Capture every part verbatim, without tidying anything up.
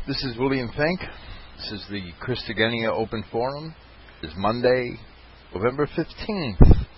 This is William Fink. This is the Christogenea Open Forum. It's Monday, November fifteenth,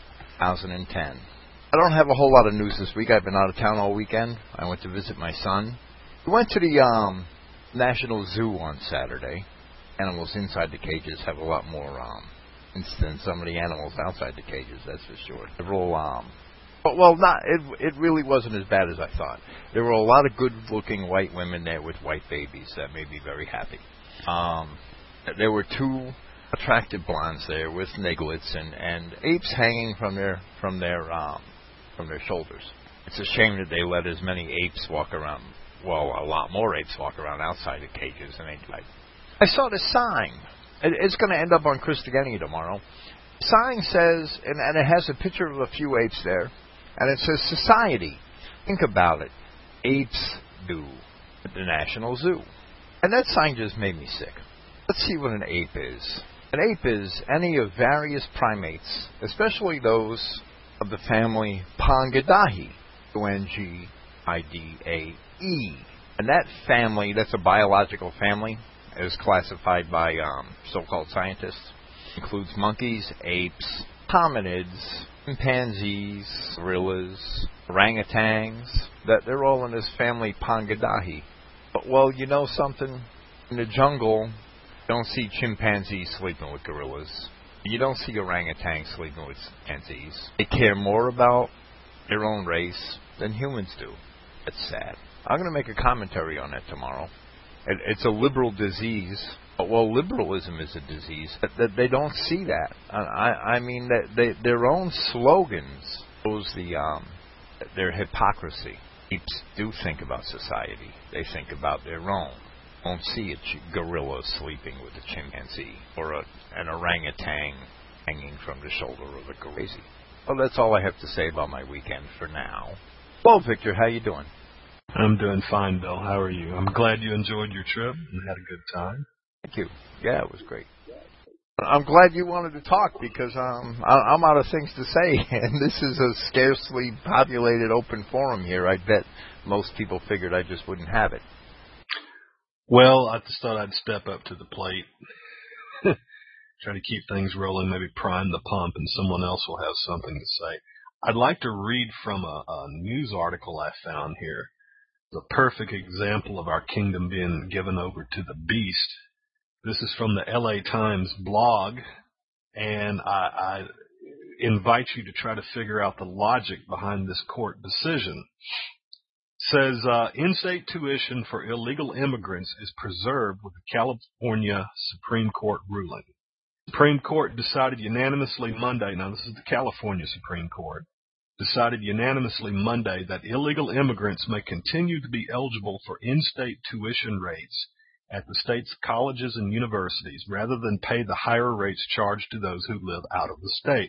twenty ten. I don't have a whole lot of news this week. I've been out of town all weekend. I went to visit my son. We went to the um, National Zoo on Saturday. Animals inside the cages have a lot more um, than some of the animals outside the cages, that's for sure. Several, um, but, well, not it. It really wasn't as bad as I thought. There were a lot of good-looking white women there with white babies that made me very happy. Um, there were two attractive blondes there with niglets and, and apes hanging from their from their um, from their shoulders. It's a shame that they let as many apes walk around. Well, a lot more apes walk around outside the cages than they like. I saw the sign. It, it's going to end up on Christogenea tomorrow. The sign says, and, and it has a picture of a few apes there, and it says society. Think about it. Apes do at the National Zoo. And that sign just made me sick. Let's see what an ape is. An ape is any of various primates, especially those of the family Pangadae, O N G I D A E. And that family, that's a biological family, is classified by um, so-called scientists, includes monkeys, apes, hominids, chimpanzees, gorillas, orangutans, that they're all in this family Pangadae. But, well, you know something? In the jungle, you don't see chimpanzees sleeping with gorillas. You don't see orangutans sleeping with chimpanzees. They care more about their own race than humans do. It's sad. I'm going to make a commentary on that tomorrow. It, it's a liberal disease. Well, liberalism is a disease. That, that they don't see that. I, I mean, that they, their own slogans shows the um, their hypocrisy. Apes do think about society. They think about their own. Don't see a ch- gorilla sleeping with a chimpanzee or a, an orangutan hanging from the shoulder of a gorilla. Well, that's all I have to say about my weekend for now. Well, Victor, how you doing? I'm doing fine, Bill. How are you? I'm glad you enjoyed your trip and had a good time. Thank you. Yeah, it was great. I'm glad you wanted to talk because um, I, I'm out of things to say, and this is a scarcely populated open forum here. I bet most people figured I just wouldn't have it. Well, I just thought I'd step up to the plate, try to keep things rolling, maybe prime the pump, and someone else will have something to say. I'd like to read from a, a news article I found here. The perfect example of our kingdom being given over to the beast. This is from the L A Times blog, and I, I invite you to try to figure out the logic behind this court decision. It says, uh, in-state tuition for illegal immigrants is preserved with the California Supreme Court ruling. The Supreme Court decided unanimously Monday, now this is the California Supreme Court, decided unanimously Monday that illegal immigrants may continue to be eligible for in-state tuition rates at the state's colleges and universities rather than pay the higher rates charged to those who live out of the state.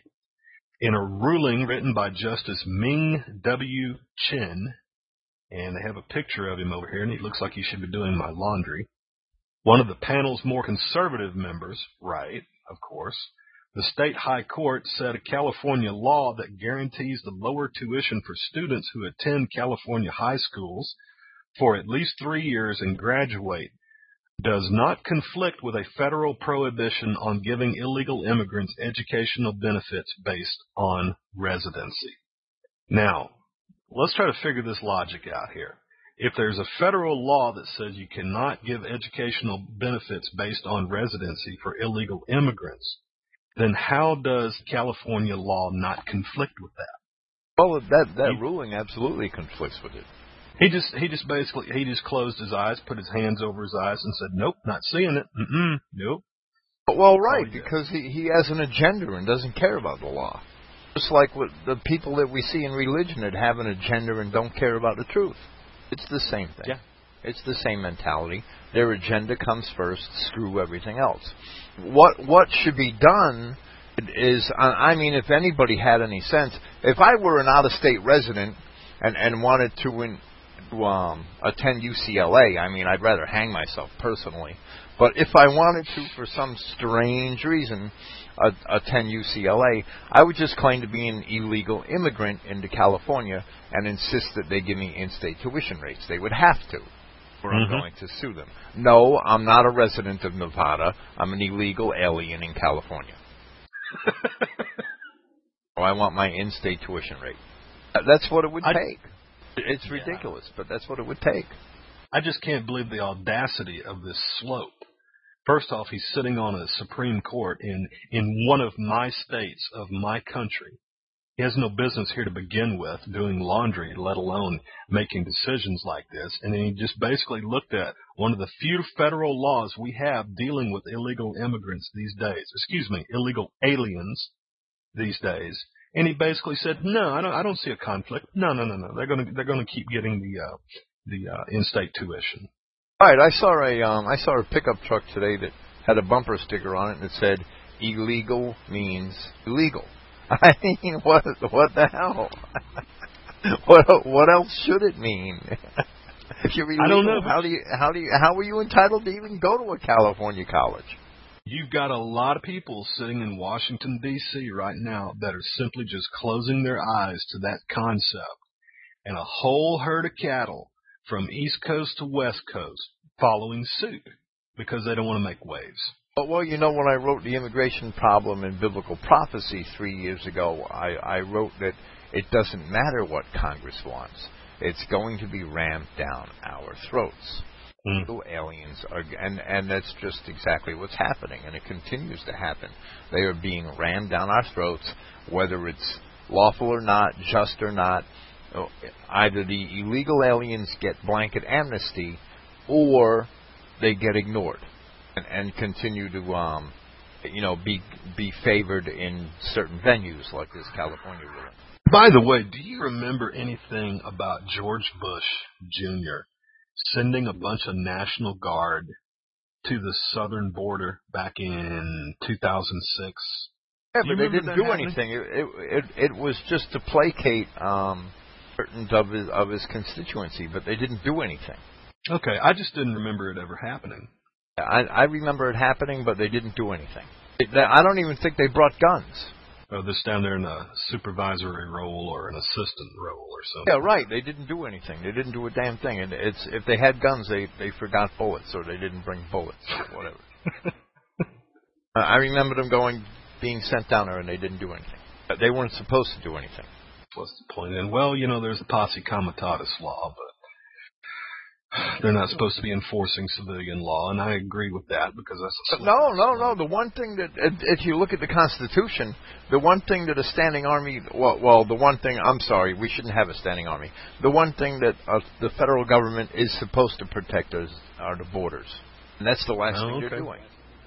In a ruling written by Justice Ming W. Chin, and they have a picture of him over here, and he looks like he should be doing my laundry, one of the panel's more conservative members, right, of course, the state high court said a California law that guarantees the lower tuition for students who attend California high schools for at least three years and graduate does not conflict with a federal prohibition on giving illegal immigrants educational benefits based on residency. Now, let's try to figure this logic out here. If there's a federal law that says you cannot give educational benefits based on residency for illegal immigrants, then how does California law not conflict with that? Well, that, that he, ruling absolutely conflicts with it. He just he just basically he just closed his eyes, put his hands over his eyes, and said, "Nope, not seeing it. Mm-mm, nope." Well, right, he because he, he has an agenda and doesn't care about the law. Just like what the people that we see in religion that have an agenda and don't care about the truth. It's the same thing. Yeah. It's the same mentality. Their agenda comes first, screw everything else. What what should be done is, I mean, if anybody had any sense, if I were an out-of-state resident and, and wanted to in, um, attend U C L A, I mean, I'd rather hang myself personally. But if I wanted to, for some strange reason, uh, attend U C L A, I would just claim to be an illegal immigrant into California and insist that they give me in-state tuition rates. They would have to. or Mm-hmm. I'm going to sue them. No, I'm not a resident of Nevada. I'm an illegal alien in California. Oh, I want my in-state tuition rate. That's what it would I, take. It's yeah. ridiculous, but that's what it would take. I just can't believe the audacity of this slope. First off, he's sitting on a Supreme Court in, in one of my states of my country. He has no business here to begin with doing laundry, let alone making decisions like this. And then he just basically looked at one of the few federal laws we have dealing with illegal immigrants these days. Excuse me, illegal aliens these days. And he basically said, no, I don't, I don't see a conflict. No, no, no, no. They're going to, they're going to keep getting the, uh, the, uh, in-state tuition. All right. I saw a, um, I saw a pickup truck today that had a bumper sticker on it and it said, illegal means illegal. I mean, what, what the hell? what, what else should it mean? If you're illegal, I don't know. How do you, how do you, how are you entitled to even go to a California college? You've got a lot of people sitting in Washington, D C right now that are simply just closing their eyes to that concept. And a whole herd of cattle from East Coast to West Coast following suit because they don't want to make waves. But, well, you know, when I wrote The Immigration Problem in Biblical Prophecy three years ago, I, I wrote that it doesn't matter what Congress wants. It's going to be rammed down our throats. Mm. The aliens are, and, and that's just exactly what's happening, and it continues to happen. They are being rammed down our throats, whether it's lawful or not, just or not. Either the illegal aliens get blanket amnesty, or they get ignored and, and continue to, um, you know, be be favored in certain venues like this California ruling. By the way, do you remember anything about George Bush Junior sending a bunch of National Guard to the southern border back in two thousand six? Yeah, do but they didn't do happening? anything. It, it it it was just to placate um, certain of his of his constituency, but they didn't do anything. Okay, I just didn't remember it ever happening. I, I remember it happening, but they didn't do anything. It, I don't even think they brought guns. Oh, this down there in a supervisory role or an assistant role or something. Yeah, right. They didn't do anything. They didn't do a damn thing. And it's if they had guns, they they forgot bullets or they didn't bring bullets or whatever. uh, I remember them going, being sent down there, and they didn't do anything. They weren't supposed to do anything. What's the point? And well, you know, there's a posse comitatus law, but they're not supposed to be enforcing civilian law, and I agree with that because that's a no, no, no. The one thing that, if you look at the Constitution, the one thing that a standing army, well, well the one thing, I'm sorry, we shouldn't have a standing army. The one thing that uh, the federal government is supposed to protect is, are the borders, and that's the last oh, thing okay. they're doing.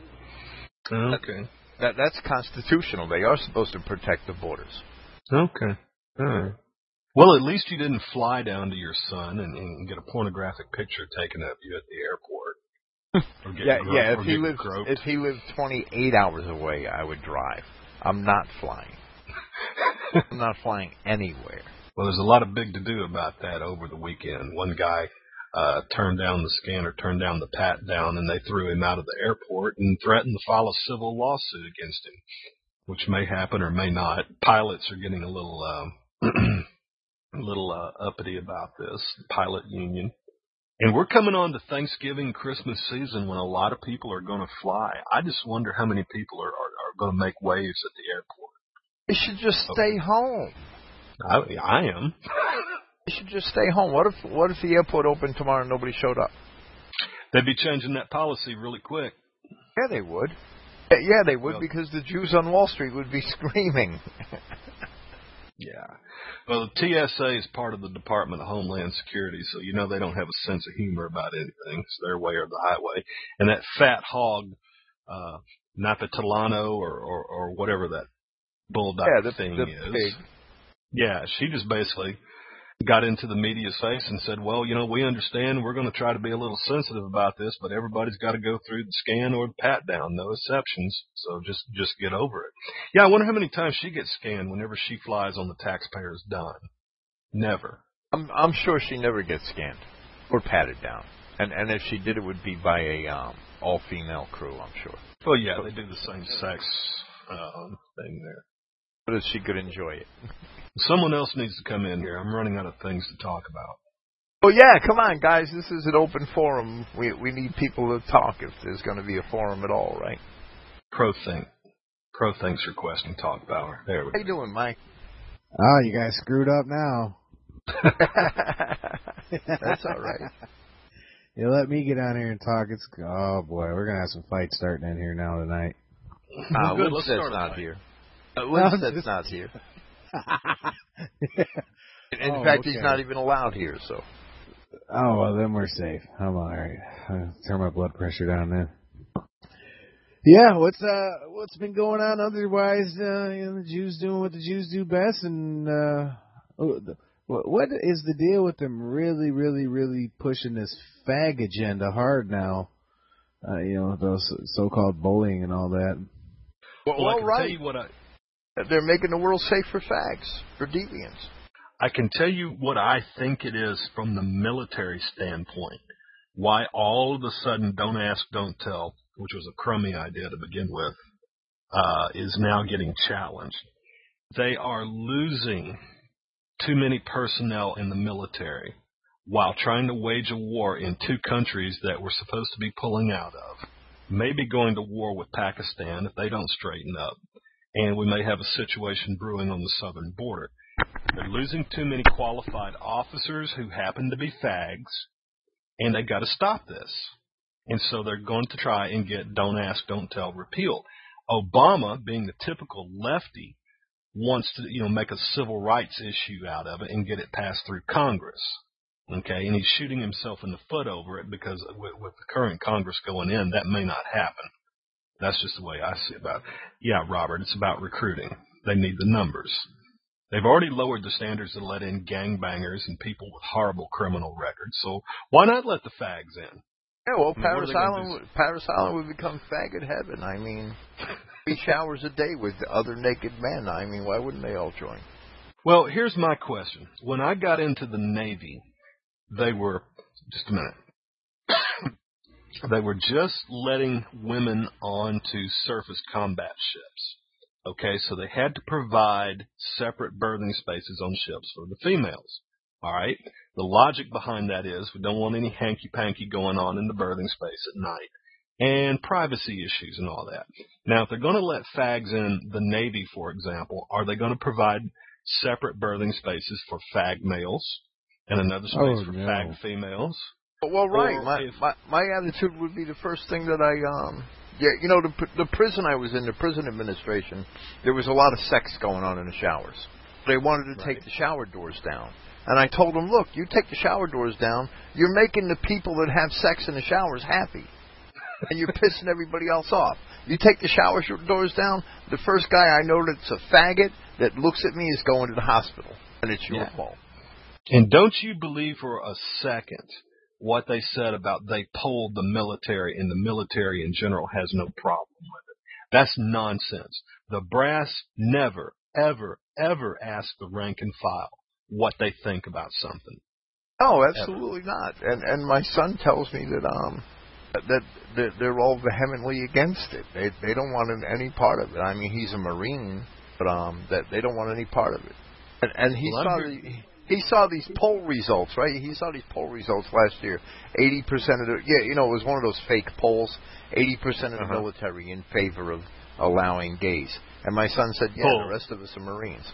Okay. That, that that's constitutional. They are supposed to protect the borders. Okay. All right. Well, at least you didn't fly down to your son and, and get a pornographic picture taken of you at the airport. Or get yeah, gro- yeah. If or he get lived, groped. if he lived twenty-eight hours away, I would drive. I'm not flying. I'm not flying anywhere. Well, there's a lot of big to do about that over the weekend. One guy uh, turned down the scanner, turned down the pat down, and they threw him out of the airport and threatened to file a civil lawsuit against him, which may happen or may not. Pilots are getting a little. Um, A little uh, uppity about this, pilot union. And we're coming on to Thanksgiving, Christmas season when a lot of people are going to fly. I just wonder how many people are, are, are going to make waves at the airport. They should just stay home. I, I am. They should just stay home. What if what if the airport opened tomorrow and nobody showed up? They'd be changing that policy really quick. Yeah, they would. Yeah, they would well, because the Jews on Wall Street would be screaming. Yeah. Well, the T S A is part of the Department of Homeland Security, so you know they don't have a sense of humor about anything. It's their way or the highway. And that fat hog, uh, Napolitano or, or, or whatever that bulldog yeah, the, thing the is. pig. Yeah, she just basically got into the media's face and said, well, you know, we understand we're going to try to be a little sensitive about this, but everybody's got to go through the scan or the pat down, no exceptions. So just, just get over it. Yeah, I wonder how many times she gets scanned whenever she flies on the taxpayer's dime. Never. I'm, I'm sure she never gets scanned or patted down. And and if she did, it would be by a um, all-female crew, I'm sure. Well, yeah, they do the same sex um, thing there. But if she could enjoy it. Someone else needs to come in here. I'm running out of things to talk about. Well, yeah, come on, guys. This is an open forum. We we need people to talk if there's going to be a forum at all, right? Pro Think. Pro Think's requesting talk power. There we go. How you doing, Mike? Oh, you guys screwed up now. That's all right. You let me get on here and talk. It's oh boy, we're gonna have some fights starting in here now tonight. Uh, Good, Winstead's not here. Uh, Winstead's not here. In Oh, fact, okay. he's not even allowed here. So. Oh well, then we're safe. I'm all right. I'll turn my blood pressure down then. Yeah, what's uh what's been going on otherwise? Uh, you know, the Jews doing what the Jews do best, and uh, oh, the, what what is the deal with them really, really, really pushing this fag agenda hard now? Uh, you know, those so-called bullying and all that. Well, Well, I all can right. tell you what I They're making the world safe for fags, for deviants. I can tell you what I think it is from the military standpoint. Why all of a sudden don't ask, don't tell, which was a crummy idea to begin with, uh, is now getting challenged. They are losing too many personnel in the military while trying to wage a war in two countries that we're supposed to be pulling out of. Maybe going to war with Pakistan if they don't straighten up. And we may have a situation brewing on the southern border. They're losing too many qualified officers who happen to be fags, and they've got to stop this. And so they're going to try and get don't ask, don't tell repealed. Obama, being the typical lefty, wants to, you know, make a civil rights issue out of it and get it passed through Congress. Okay, and he's shooting himself in the foot over it because with, with the current Congress going in, that may not happen. That's just the way I see it about it. Yeah, Robert, it's about recruiting. They need the numbers. They've already lowered the standards to let in gangbangers and people with horrible criminal records, so why not let the fags in? Yeah, well, I mean, Paris Island, do? would- Paris Island would become faggot heaven. I mean, three showers a day with other naked men. I mean, why wouldn't they all join? Well, here's my question. When I got into the Navy, they were, just a minute, they were just letting women onto surface combat ships. Okay, so they had to provide separate berthing spaces on ships for the females. All right? The logic behind that is we don't want any hanky-panky going on in the berthing space at night and privacy issues and all that. Now, if they're going to let fags in the Navy, for example, are they going to provide separate berthing spaces for fag males and another space Oh, for no. fag females? Well, right. Or My, if- my my attitude would be the first thing that I um yeah you know the the prison I was in, the prison administration, there was a lot of sex going on in the showers. They wanted to Right. take the shower doors down, and I told them, look, you take the shower doors down, you're making the people that have sex in the showers happy, and you're pissing everybody else off. You take the shower sh- doors down, the first guy I know that's a faggot that looks at me is going to the hospital, and it's your Yeah. fault. And don't you believe for a second what they said about they polled the military and the military in general has no problem with it. That's nonsense. The brass never, ever, ever ask the rank and file what they think about something. Oh, absolutely not. And and my son tells me that um that, that they're all vehemently against it. They they don't want any part of it. I mean, he's a Marine, but um that they don't want any part of it. And, and he Well, saw I'm the, he saw these poll results, right? He saw these poll results last year. Eighty percent of the yeah, you know, it was one of those fake polls. Eighty percent of the Uh-huh. military in favor of allowing gays. And my son said, yeah, Poll. the rest of us are Marines.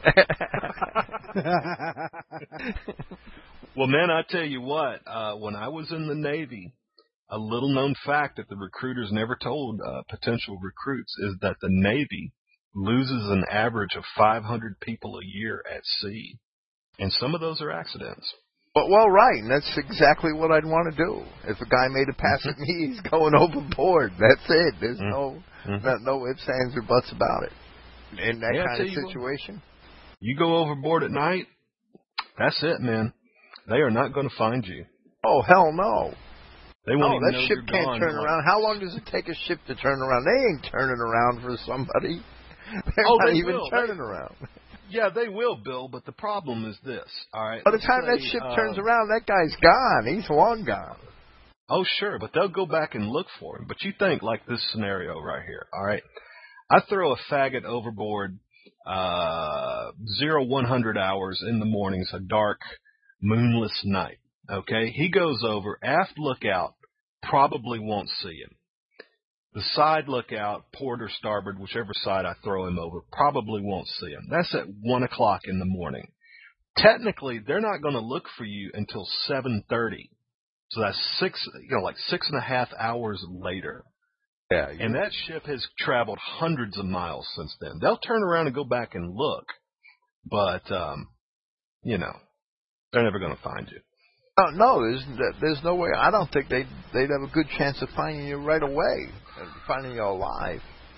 Well, man, I tell you what, uh, when I was in the Navy, a little known fact that the recruiters never told uh, potential recruits is that the Navy loses an average of five hundred people a year at sea. And some of those are accidents. Well, well, right, and that's exactly what I'd want to do. If a guy made a pass at me, he's going overboard. That's it. There's Mm-hmm. no, Mm-hmm. no no ifs, ands, or buts about it. In that Yeah, I kind tell of you what. situation. You go overboard at night, that's it, man. They are not going to find you. Oh, hell no. They won't No, even that know ship you're can't gone. turn Like- around. How long does it take a ship to turn around? They ain't turning around for somebody. They're Oh, not they even will. turning They- around. Yeah, they will, Bill, but the problem is this, all right? By the let's time that say, ship uh, turns around, that guy's gone. He's long gone. Oh, sure, but they'll go back and look for him. But you think like this scenario right here, all right? I throw a faggot overboard uh, zero one hundred hours in the morning. It's a dark, moonless night. Okay, he goes over, aft lookout, probably won't see him. The side lookout, port or starboard, whichever side I throw him over, probably won't see him. That's at one o'clock in the morning. Technically, they're not going to look for you until seven thirty. So that's six, you know, like six and a half hours later. Yeah, and that ship has traveled hundreds of miles since then. They'll turn around and go back and look, but um, you know, they're never going to find you. No, no, there's there's no way. I don't think they'd they'd have a good chance of finding you right away, finding you alive.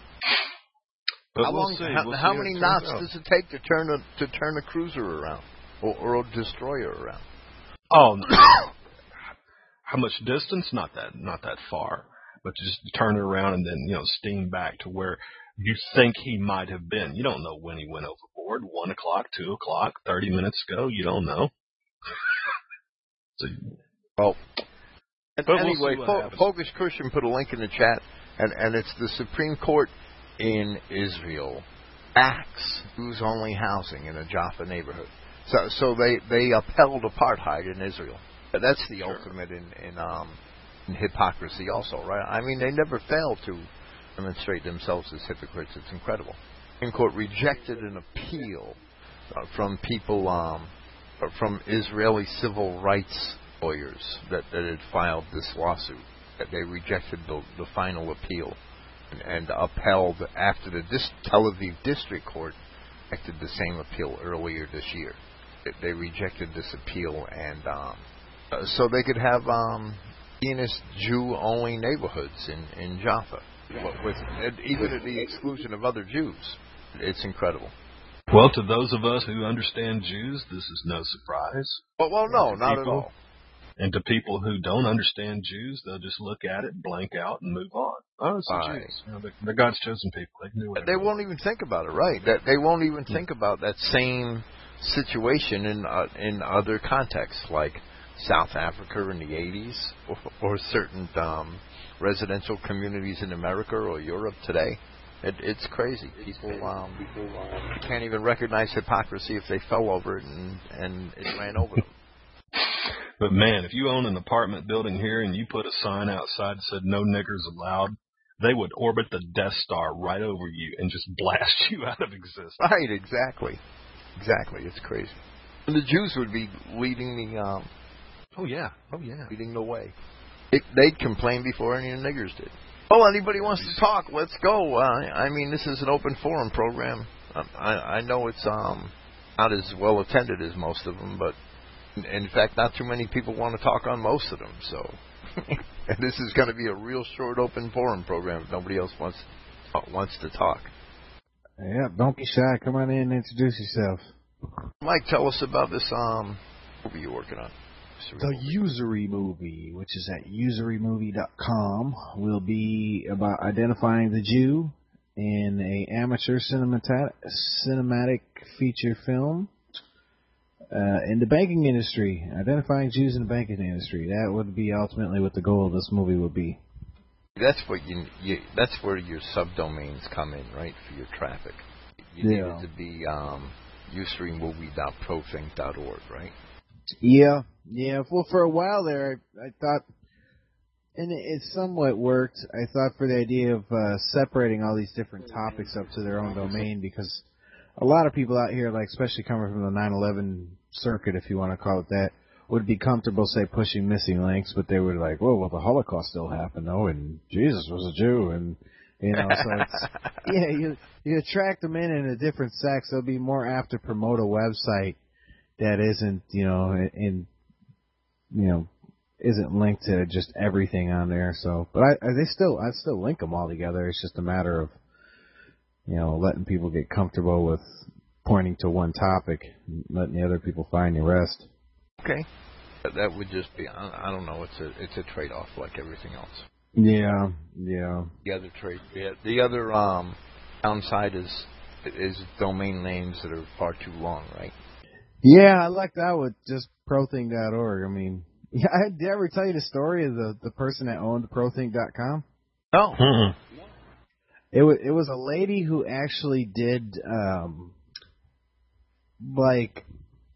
But how we'll long? see. How, We'll how see many how it knots turns out. does it take to turn a to turn a cruiser around or, or a destroyer around? Oh, how much distance? Not that not that far, but just turn it around and then you know steam back to where you think he might have been. You don't know when he went overboard. One o'clock, two o'clock, thirty minutes ago. You don't know. So, well, and but anyway, we'll Fo- Fogus Christian put a link in the chat, and, and it's the Supreme Court in Israel backs Jews only housing in a Jaffa neighborhood. So, so they, they upheld apartheid in Israel. That's the Sure. ultimate in in, um, in hypocrisy, also, right? I mean, they never fail to demonstrate themselves as hypocrites. It's incredible. The Supreme Court rejected an appeal uh, from people. Um, from Israeli civil rights lawyers that, that had filed this lawsuit. That they rejected the, the final appeal and, and upheld after the dis- Tel Aviv District Court rejected the same appeal earlier this year. They, they rejected this appeal, and um, uh, so they could have um, Zionist Jew-only neighborhoods in, in Jaffa, with, with even at the exclusion of other Jews. It's incredible. Well, to those of us who understand Jews, this is no surprise. Well, well no, And to not people, at all. And to people who don't understand Jews, they'll just look at it, blank out, and move on. Oh, it's the Right. Jews. You know, they're, they're God's chosen people. They can do whatever. They won't even think about it, right? That they won't even think about that same situation in uh, in other contexts, like South Africa in the eighties, or, or certain um, residential communities in America or Europe today. It, it's crazy. People, um, people um, can't even recognize hypocrisy if they fell over it and, and it ran over them. But man, if you own an apartment building here and you put a sign outside that said "No niggers allowed," they would orbit the Death Star right over you and just blast you out of existence. Right, exactly. Exactly. It's crazy. And the Jews would be leading the um, Oh yeah, oh yeah. leading the way. It, they'd complain before any of the niggers did. Well, anybody wants to talk, let's go. Uh, I mean, this is an open forum program. Um, I, I know it's um, not as well attended as most of them, but in, in fact, not too many people want to talk on most of them. So, and this is going to be a real short open forum program if nobody else wants uh, wants to talk. Yeah, don't be shy. Come on in and introduce yourself. Mike, tell us about this um, movie you're working on. The Usury Movie, which is at usury movie dot com, will be about identifying the Jew in a amateur cinemata- cinematic feature film uh, in the banking industry. Identifying Jews in the banking industry. That would be ultimately what the goal of this movie would be. That's what you, you. That's where your subdomains come in, right? For your traffic, you Yeah. need it to be um, usury movie dot profink dot org, right? Yeah, yeah. Well, for a while there, I, I thought, and it, it somewhat worked. I thought for the idea of uh, separating all these different topics up to their own domain, because a lot of people out here, like especially coming from the nine eleven circuit, if you want to call it that, would be comfortable, say, pushing missing links, but they were like, "Whoa, well, the Holocaust still happened, though, and Jesus was a Jew," and you know, so it's yeah, you you attract them in in a different sex. They'll be more apt to promote a website that isn't, you know, in, you know, isn't linked to just everything on there. So, but I, I they still, I still link them all together. It's just a matter of, you know, letting people get comfortable with pointing to one topic, and letting the other people find the rest. Okay, that, that would just be. I, I don't know. It's a it's a trade off like everything else. Yeah, yeah. The other trade, yeah, the other um, downside is is domain names that are far too long, right? Yeah, I like that with just prothink dot org. I mean, yeah, I, did I ever tell you the story of the, the person that owned prothink dot com? No. Mm-hmm. It was it was a lady who actually did um like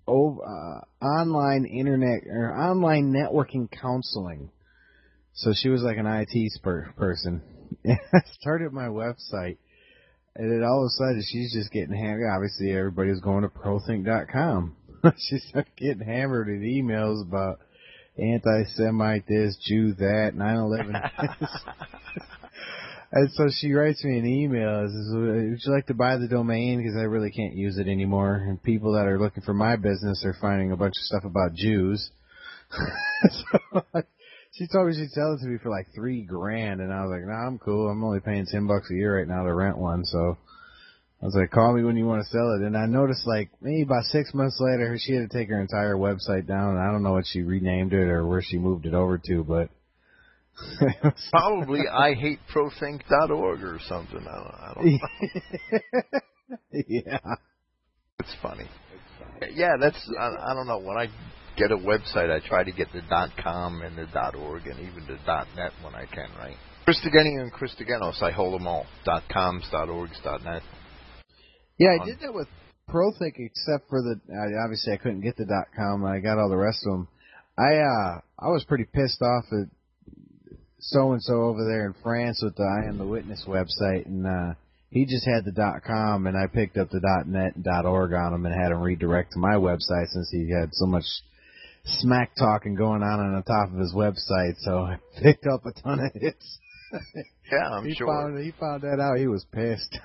over, uh, online internet or online networking counseling. So she was like an I T spur person. I started my website, and then all of a sudden she's just getting hammered. Obviously, everybody was going to prothink dot com. She started getting hammered with emails about anti-Semite this, Jew that, nine eleven this. And so she writes me an email. Says, would you like to buy the domain? Because I really can't use it anymore. And people that are looking for my business are finding a bunch of stuff about Jews. So she told me she'd sell it to me for like three grand. And I was like, nah, I'm cool. I'm only paying ten bucks a year right now to rent one. So I was like, call me when you want to sell it. And I noticed like maybe about six months later, she had to take her entire website down. And I don't know what she renamed it or where she moved it over to, but probably I hate prothink dot org or something. I don't, I don't know. Yeah. It's funny. Yeah, that's, I, I don't know. When I get a website, I try to get the .com and the .org and even the .net when I can, right? Christogenea and Christogenos, I hold them all. .coms, .orgs, .net. Yeah, I did that with Prothink except for the, uh, obviously I couldn't get the .com and I got all the rest of them. I, uh, I was pretty pissed off at so-and-so over there in France with the I Am the Witness website, and uh, he just had the .com, and I picked up the .net and .org on him and had him redirect to my website since he had so much smack talking going on on the top of his website, so I picked up a ton of hits. Yeah, I'm he sure. Found, he found that out. He was pissed.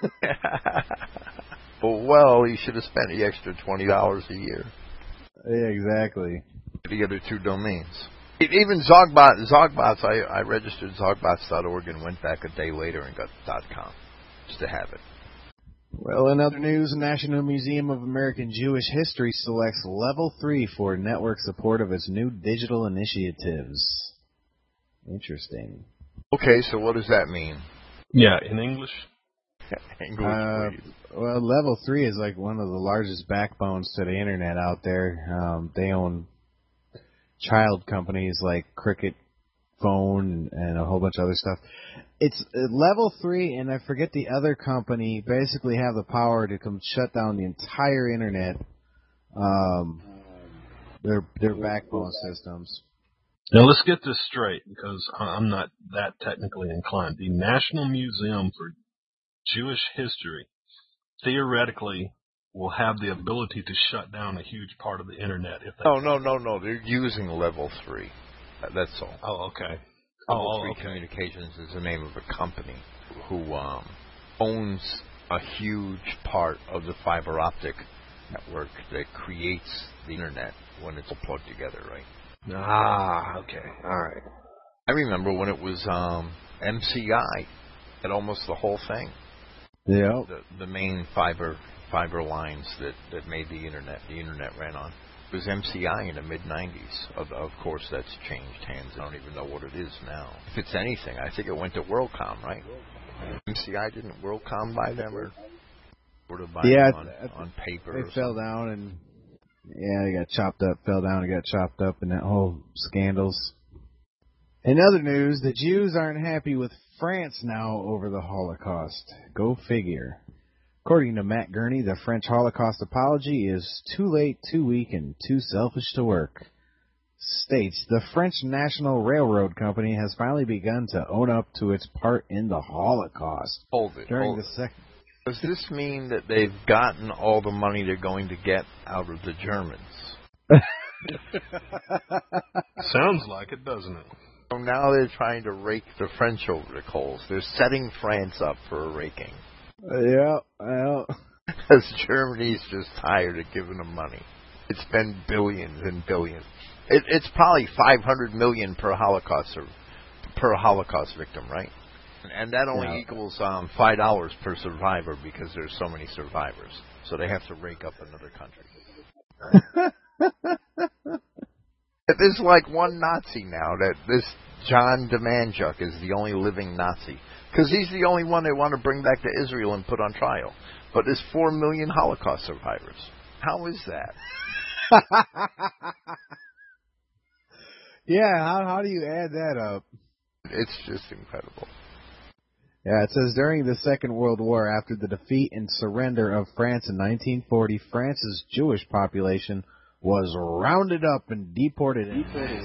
Well, well, he should have spent the extra twenty dollars a year. Yeah, exactly. The other two domains. Even Zogbot, Zogbots, I, I registered Zogbots dot org and went back a day later and got .com just to have it. Well, in other news, the National Museum of American Jewish History selects Level three for network support of its new digital initiatives. Interesting. Okay, so what does that mean? Yeah, in English? English, uh, please. Well, Level three is like one of the largest backbones to the Internet out there. Um, they own child companies like Cricket Phone and a whole bunch of other stuff. It's uh, Level three, and I forget the other company, basically have the power to come shut down the entire Internet, um, their their backbone systems. Now, let's get this straight, because I'm not that technically inclined. The National Museum for Jewish History theoretically will have the ability to shut down a huge part of the Internet. If they No, no, no, no. They're using Level three. That's all. Oh, okay. Level oh, three okay. Communications is the name of a company who um, owns a huge part of the fiber optic network that creates the Internet when it's all plugged together, right? Ah, okay. All right. I remember when it was um, M C I had almost the whole thing. Yeah. The, the main fiber fiber lines that, that made the Internet, the Internet ran on. It was M C I in the mid nineties. Of, of course, that's changed hands. I don't even know what it is now. If it's anything, I think it went to WorldCom, right? M C I didn't WorldCom buy them or sort of buy yeah, them on, on paper? They or fell something? down and yeah, they got chopped up, fell down and got chopped up in that whole scandals. In other news, the Jews aren't happy with France now over the Holocaust. Go figure. According to Matt Gurney, the French Holocaust apology is too late, too weak, and too selfish to work. States, the French National Railroad Company has finally begun to own up to its part in the Holocaust. Hold it. During hold the it. second. Does this mean that they've gotten all the money they're going to get out of the Germans? Sounds like it, doesn't it? So now they're trying to rake the French over the coals. They're setting France up for a raking. Yeah, well. Because Germany's just tired of giving them money. It's been billions and billions. It, it's probably five hundred million per Holocaust or per Holocaust victim, right? And that only Yeah. equals um, five dollars per survivor because there's so many survivors. So they have to rake up another country. There's like one Nazi now. That this John Demanjuk is the only living Nazi because he's the only one they want to bring back to Israel and put on trial. But there's four million Holocaust survivors. How is that? Yeah, how how do you add that up? It's just incredible. Yeah, it says during the Second World War, after the defeat and surrender of France in nineteen forty, France's Jewish population was rounded up and deported and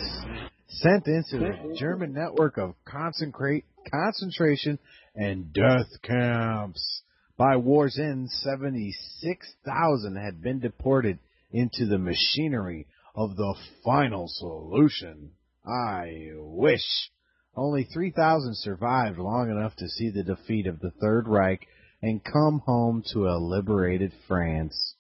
sent into the German network of concentrate, concentration and death camps. By war's end, seventy-six thousand had been deported into the machinery of the final solution. I wish. Only three thousand survived long enough to see the defeat of the Third Reich and come home to a liberated France.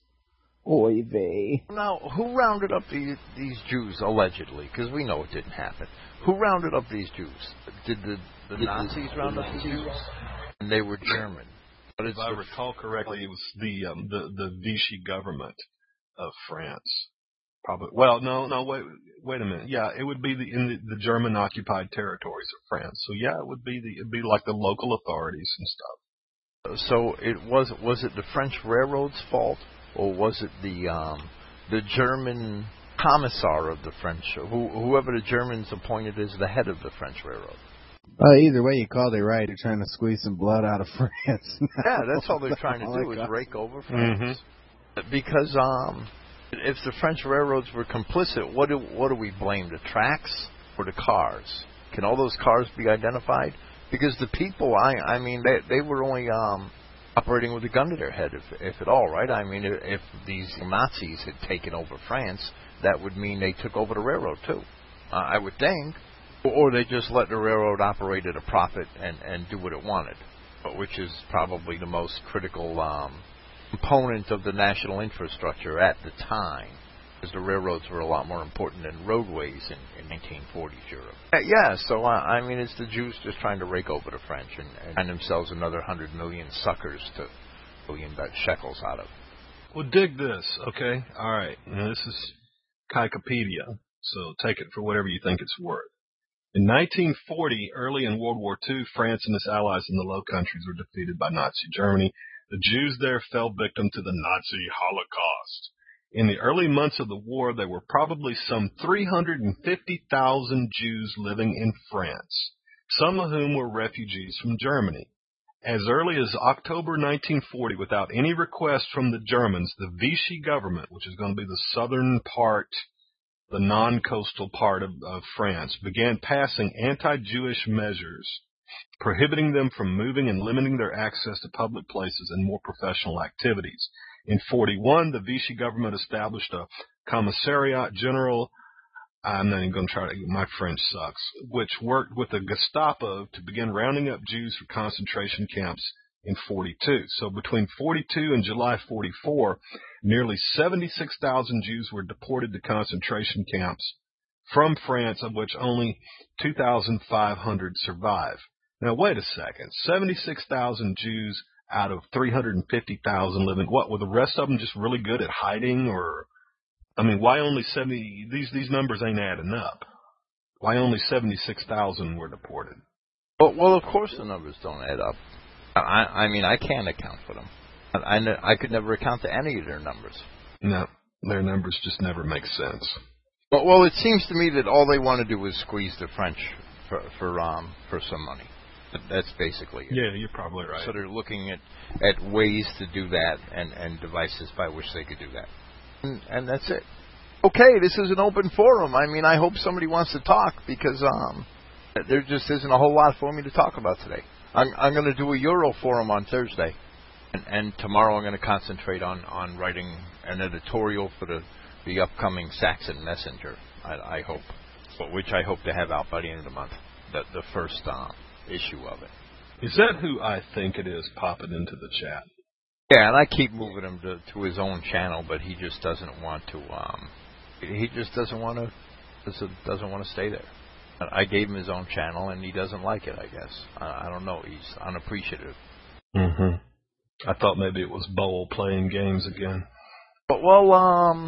Oy vey. Now, who rounded up these, these Jews, allegedly? Because we know it didn't happen. Who rounded up these Jews? Did the, the Nazis round up the Jews? And they were German. But if I recall correctly, it was the um, the the Vichy government of France. Probably. Well, no, no. Wait, wait a minute. Yeah, it would be the in the, the German occupied territories of France. So yeah, it would be the it'd be like the local authorities and stuff. So it was was it the French railroads' fault, or was it the um, the German commissar of the French, who, whoever the Germans appointed as the head of the French railroad? Uh, either way you called it right. They're trying to squeeze some blood out of France. Yeah, that's all they're trying to do is rake over France. Mm-hmm. Because um, if the French railroads were complicit, what do what do we blame? The tracks or the cars? Can all those cars be identified? Because the people, I I mean, they they were only um, operating with a gun to their head, if if at all, right? I mean, if these Nazis had taken over France, that would mean they took over the railroad too. Uh, I would think. Or they just let the railroad operate at a profit and, and do what it wanted, but which is probably the most critical um, component of the national infrastructure at the time, because the railroads were a lot more important than roadways in, in nineteen forties Europe. Uh, yeah, so uh, I mean, it's the Jews just trying to rake over the French and, and find themselves another hundred million suckers to billion shekels out of. Well, dig this, okay? All right, now this is Wikipedia, so take it for whatever you think it's worth. In nineteen forty, early in World War Two, France and its allies in the Low Countries were defeated by Nazi Germany. The Jews there fell victim to the Nazi Holocaust. In the early months of the war, there were probably some three hundred fifty thousand Jews living in France, some of whom were refugees from Germany. As early as October nineteen forty, without any request from the Germans, the Vichy government, which is going to be the southern part, the non-coastal part of, of France, began passing anti-Jewish measures, prohibiting them from moving and limiting their access to public places and more professional activities. In forty-one, the Vichy government established a Commissariat General, I'm not even going to try to, my French sucks, which worked with the Gestapo to begin rounding up Jews for concentration camps in forty-two. So between forty-two and July forty-four, nearly seventy-six thousand Jews were deported to concentration camps from France, of which only two thousand five hundred survived. Now, wait a second. seventy-six thousand Jews out of three hundred fifty thousand living. What, were the rest of them just really good at hiding? Or, I mean, why only seventy? These, these numbers ain't adding up. Why only seventy-six thousand were deported? Well, well, of course the numbers don't add up. I, I mean, I can't account for them. I, I, I could never account to any of their numbers. No, their numbers just never make sense. Well, well, it seems to me that all they want to do is squeeze the French for for um for some money. That's basically it. Yeah, you're probably right. So they're looking at, at ways to do that and, and devices by which they could do that. And, and that's it. Okay, this is an open forum. I mean, I hope somebody wants to talk, because um there just isn't a whole lot for me to talk about today. I'm, I'm going to do a Euro forum on Thursday, and, and tomorrow I'm going to concentrate on, on writing an editorial for the, the upcoming Saxon Messenger, I, I hope, but which I hope to have out by the end of the month, the, the first uh, issue of it. Is that who I think it is popping into the chat? Yeah, and I keep moving him to, to his own channel, but he just doesn't want to, um, he just doesn't want to, doesn't want to stay there. I gave him his own channel, and he doesn't like it, I guess. I, I don't know. He's unappreciative. Mm-hmm. I thought maybe it was Bowl playing games again. But, well, um,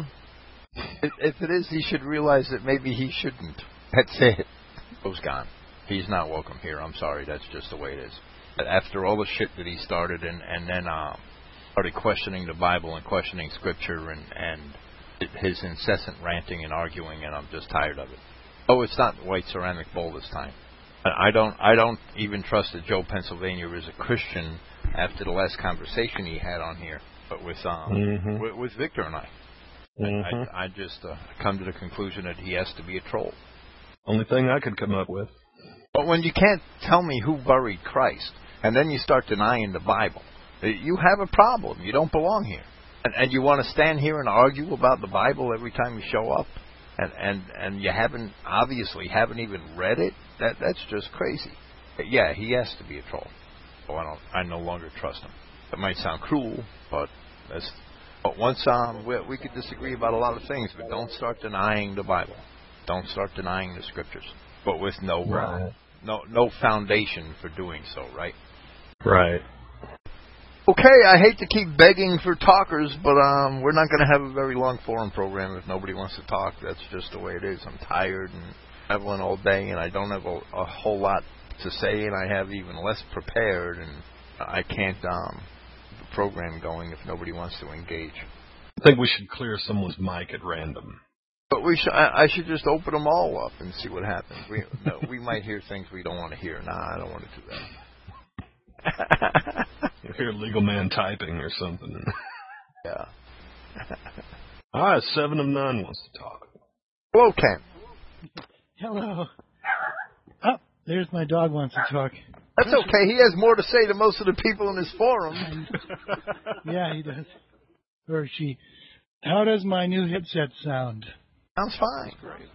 if, if it is, he should realize that maybe he shouldn't. That's it. Bo's gone. He's not welcome here. I'm sorry. That's just the way it is. After all the shit that he started, and, and then uh, started questioning the Bible and questioning Scripture and, and his incessant ranting and arguing, and I'm just tired of it. Oh, it's not white ceramic bowl this time. I don't I don't even trust that Joe Pennsylvania is a Christian after the last conversation he had on here, but with um mm-hmm. with, with Victor and I. Mm-hmm. I, I just uh, come to the conclusion that he has to be a troll. Only thing I could come up with. But when you can't tell me who buried Christ, and then you start denying the Bible, you have a problem. You don't belong here. And, and you want to stand here and argue about the Bible every time you show up, and, and, and you haven't, obviously, haven't even read it? That That's just crazy. But yeah, he has to be a troll. So I don't. I no longer trust him. That might sound cruel, but that's... But once um, we, we could disagree about a lot of things, but don't start denying the Bible. Don't start denying the Scriptures. But with no right. uh, no no foundation for doing so, right? Right. Okay, I hate to keep begging for talkers, but um, we're not going to have a very long forum program if nobody wants to talk. That's just the way it is. I'm tired and traveling all day, and I don't have a, a whole lot to say, and I have even less prepared, and I can't um, keep the program going if nobody wants to engage. I think we should clear someone's mic at random. But we should, I, I should just open them all up and see what happens. We no, we might hear things we don't want to hear. Nah, I don't want to do that. You hear a legal man typing or something. Yeah. Ah, seven of nine wants to talk. Hello, Ken. Hello. Oh, there's my dog wants to talk. That's okay. He has more to say to most of the people in this forum. Yeah, he does. Or she. How does my new headset sound? Sounds fine.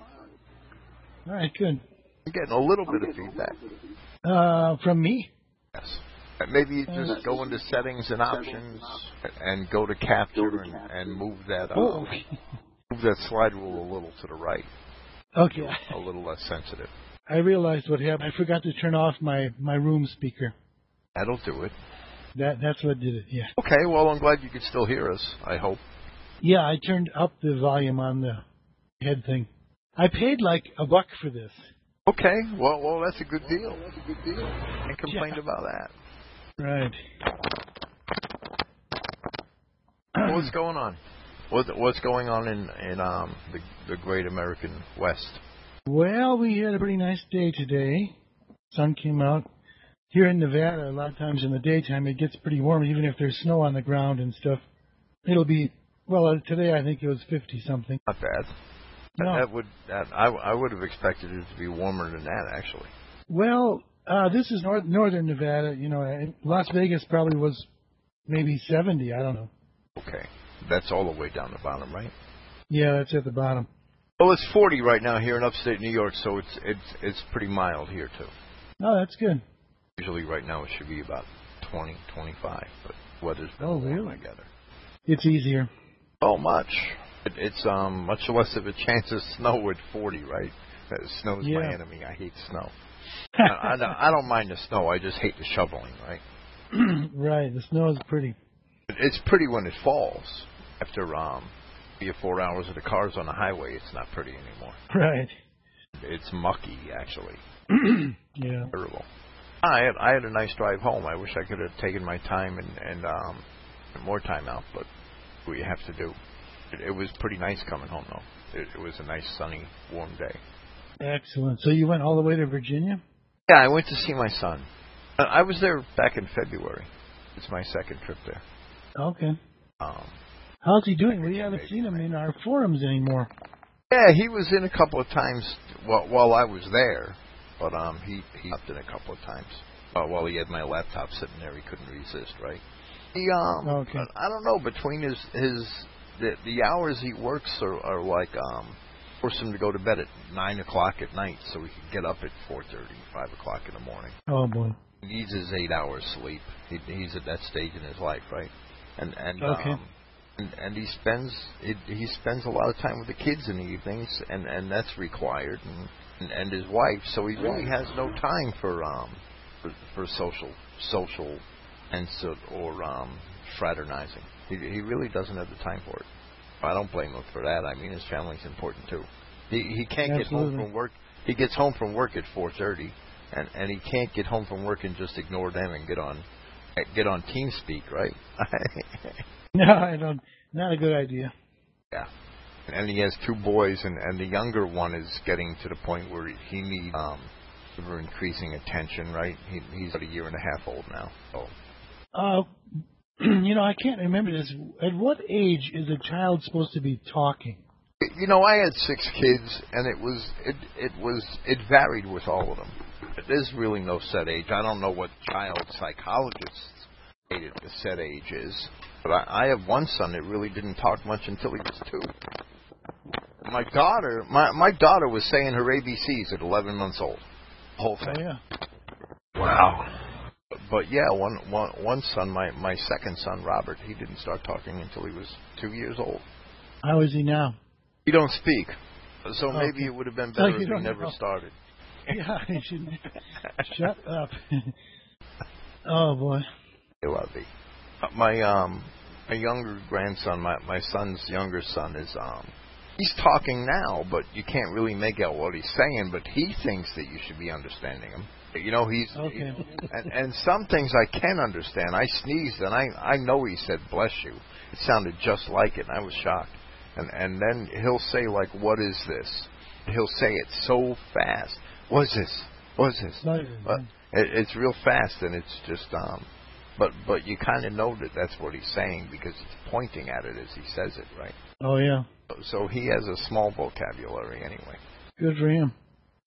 All right, good. I'm getting a little bit of feedback. Uh, from me? Yes. Maybe you just go into settings and options and go to capture and, and move that uh, Oh. move that slide rule a little to the right. Okay. A little less sensitive. I realized what happened. I forgot to turn off my, my room speaker. That'll do it. That That's what did it, yeah. Okay, well, I'm glad you could still hear us, I hope. Yeah, I turned up the volume on the head thing. I paid like a buck for this. Okay, well, well, that's a good deal. That's a good deal. Can't complain Yeah. about that. Right. What's going on? What, what's going on in in um the the Great American West? Well, we had a pretty nice day today. Sun came out. Here in Nevada, a lot of times in the daytime, it gets pretty warm, even if there's snow on the ground and stuff. It'll be, well, uh, today I think it was fifty-something. Not bad. No. That would that I I would have expected it to be warmer than that, actually. Well, uh, this is north, northern Nevada. You know, Las Vegas probably was maybe seventy. I don't know. Okay, that's all the way down the bottom, right? Yeah, that's at the bottom. Well, it's forty right now here in upstate New York, so it's it's it's pretty mild here too. Oh, that's good. Usually, right now it should be about twenty, twenty-five, but weather's been Oh, warm, really? I gather. It's easier. Oh, much. It, it's um much less of a chance of snow at forty, right? Uh, Snow's Yeah. my enemy. I hate snow. I, I, don't, I don't mind the snow. I just hate the shoveling, right? Right. The snow is pretty. It's pretty when it falls. After um, three or four hours of the cars on the highway, it's not pretty anymore. Right. It's mucky, actually. Yeah. Terrible. I had I had a nice drive home. I wish I could have taken my time and and um, more time out, but what you have to do. It, it was pretty nice coming home, though. It, it was a nice, sunny, warm day. Excellent. So you went all the way to Virginia? Yeah, I went to see my son. Uh, I was there back in February. It's my second trip there. Okay. Um, How's he doing? We haven't seen him in our forums anymore. yeah, he was in a couple of times while, while I was there, but um, he he hopped in a couple of times uh, while he had my laptop sitting there. He couldn't resist, right? He um, Okay. I don't know, between his his the the hours he works are, are like um, force him to go to bed at nine o'clock at night so he can get up at four thirty, five o'clock in the morning. Oh, boy. He needs his eight hours sleep. He, he's at that stage in his life, right? And and Okay. um, and, and he spends it, he spends a lot of time with the kids in the evenings, and, and that's required, and, and and his wife. So he really has no time for um for, for social social and so or um fraternizing. He he really doesn't have the time for it. I don't blame him for that. I mean, his family's important too. He he can't get home Absolutely. from work. He gets home from work at four thirty, and and he can't get home from work and just ignore them and get on get on TeamSpeak, right? No, I don't. Not a good idea. Yeah. And he has two boys, and, and the younger one is getting to the point where he needs um, ever increasing attention, right? He, he's about a year and a half old now. So. Uh, you know, I can't remember this. At what age is a child supposed to be talking? You know, I had six kids, and it was it it was it varied with all of them. There's really no set age. I don't know what child psychologists say the set age is, but I, I have one son that really didn't talk much until he was two. My daughter, my my daughter was saying her A B Cs at eleven months old. The whole thing. Oh, yeah. Wow. But, but yeah, one one one son, my my second son, Robert, he didn't start talking until he was two years old. How is he now? He don't speak, so Okay. maybe it would have been better So if you he don't never know. started. Yeah, he shouldn't. Shut up. Oh, boy. Hey, Lovey. My um my younger grandson, my my son's younger son is um he's talking now, but you can't really make out what he's saying. But he thinks that you should be understanding him. You know, he's Okay. he- and and some things I can understand. I sneezed and I I know he said bless you. It sounded just like it, and I was shocked. And and then he'll say like, what is this? He'll say it so fast. What is this? What is this? Not- But it, it's real fast, and it's just um. But but you kind of know that that's what he's saying because it's pointing at it as he says it, right? Oh, yeah. So he has a small vocabulary anyway. Good for him.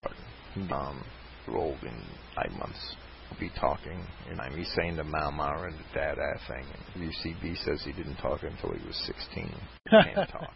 Um, rolled in nine months. He'll be talking, and I'm he's saying the mama and the dada thing. And U C B says he didn't talk until he was sixteen. Can't talk.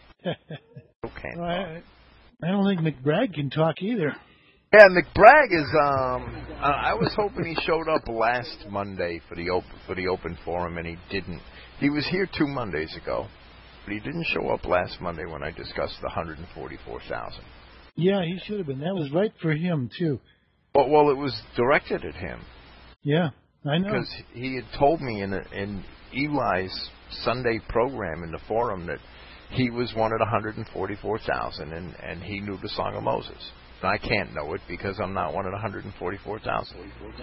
Still can't Well, talk. I, I don't think McBride can talk either. Yeah, McBragg is. Um, uh, I was hoping he showed up last Monday for the open for the open forum, and he didn't. He was here two Mondays ago, but he didn't show up last Monday when I discussed the one hundred forty-four thousand. Yeah, he should have been. That was right for him, too. But well, it was directed at him Yeah, I know. because he had told me in a, in Eli's Sunday program in the forum that he was one of the one hundred forty-four thousand, and and he knew the Song of Moses. I can't know it because I'm not one of the one hundred forty-four thousand.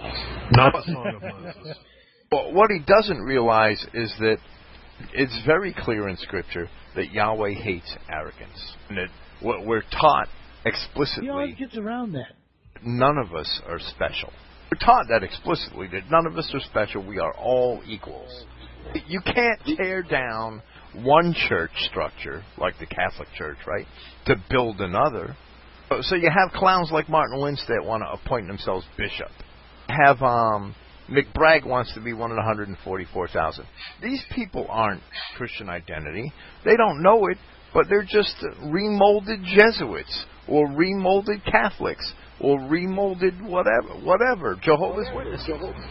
Not the Song of Moses. But what he doesn't realize is that it's very clear in Scripture that Yahweh hates arrogance. And that what we're taught explicitly, He always gets around that. none of us are special. We're taught that explicitly, that none of us are special. We are all equals. You can't tear down one church structure, like the Catholic Church, right, to build another. So you have clowns like Martin Lindstedt want to appoint themselves bishop. Have um, McBragg wants to be one of the one hundred forty-four thousand. These people aren't Christian identity. They don't know it, but they're just remolded Jesuits or remolded Catholics or remolded whatever, whatever Jehovah's Witnesses.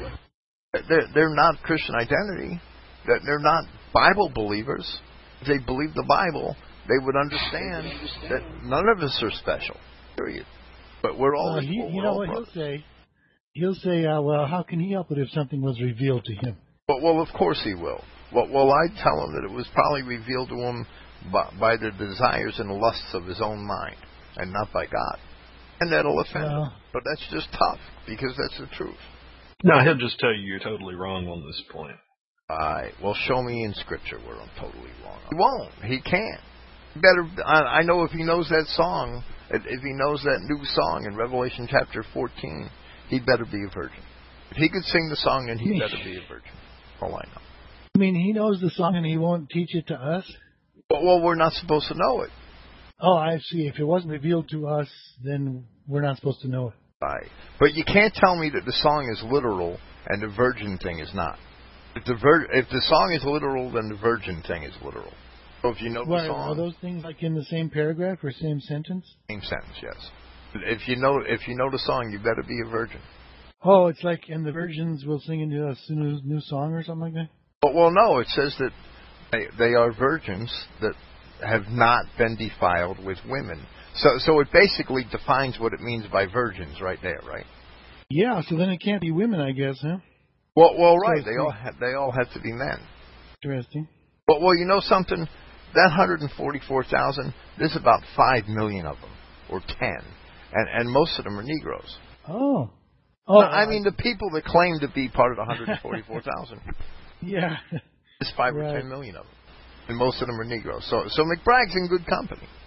They're, they're not Christian identity. They're not Bible believers. If they believe the Bible, they would understand that none of us are special. Period. But we're all Uh, he, equal. you We're know all what brothers. he'll say? He'll say, uh, well, how can he help it if something was revealed to him? But, well, of course he will. Well, well, I tell him that it was probably revealed to him by, by the desires and lusts of his own mind, and not by God. And that'll offend Well, him. But that's just tough, because that's the truth. No, he'll just tell you you're totally wrong on this point. All right. Well, show me in Scripture where I'm totally wrong. He won't. He can't. Better. I, I know if he knows that song, if if he knows that new song in Revelation chapter fourteen, he better be a virgin. If he could sing the song, then he better be a virgin. All I know. I mean, he knows the song and he won't teach it to us? But, well, we're not supposed to know it. Oh, I see. If it wasn't revealed to us, then we're not supposed to know it. Right. But you can't tell me that the song is literal and the virgin thing is not. If the vir- if the song is literal, then the virgin thing is literal. So if you know What, the song, are those things like in the same paragraph or same sentence? same sentence, yes. If you know if you know the song, you better be a virgin. Oh, it's like, and the virgins will sing into a new, new song or something like that? But, well, no, it says that they, they are virgins that have not been defiled with women. So, so it basically defines what it means by virgins right there, right? Yeah, so then it can't be women, I guess, huh? Well, well, right. So They all ha- they all have to be men. Interesting. But, well, you know something? That one hundred forty-four thousand, there's about five million of them, or ten, and and most of them are Negroes. Oh. Oh, No, I mean the people that claim to be part of the one hundred forty-four thousand. Yeah. There's five Right. or ten million of them, and most of them are Negroes. So, so McBragg's in good company.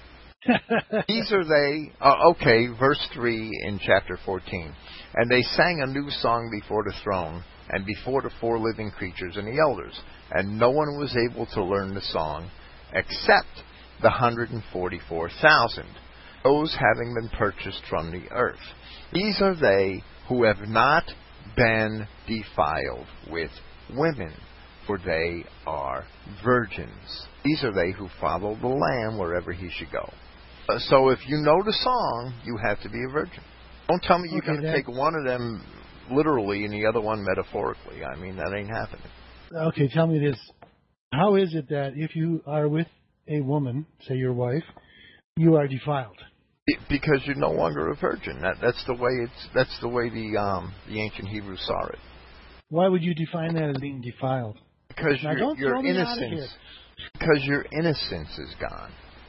These are they, uh, okay, verse three in chapter fourteen. And they sang a new song before the throne, and before the four living creatures and the elders. And no one was able to learn the song, except the one hundred forty-four thousand, those having been purchased from the earth. These are they who have not been defiled with women, for they are virgins. These are they who follow the Lamb wherever he should go. Uh, so if you know the song, you have to be a virgin. Don't tell me you're Okay, going to that- take one of them literally and the other one metaphorically. I mean, that ain't happening. Okay, tell me this. How is it that if you are with a woman, say your wife, you are defiled? It, because you're no longer a virgin. That, that's the way it's. That's the way the um, the ancient Hebrews saw it. Why would you define that as being defiled? Because Now, your, don't your throw me out of innocence. Because your innocence is gone.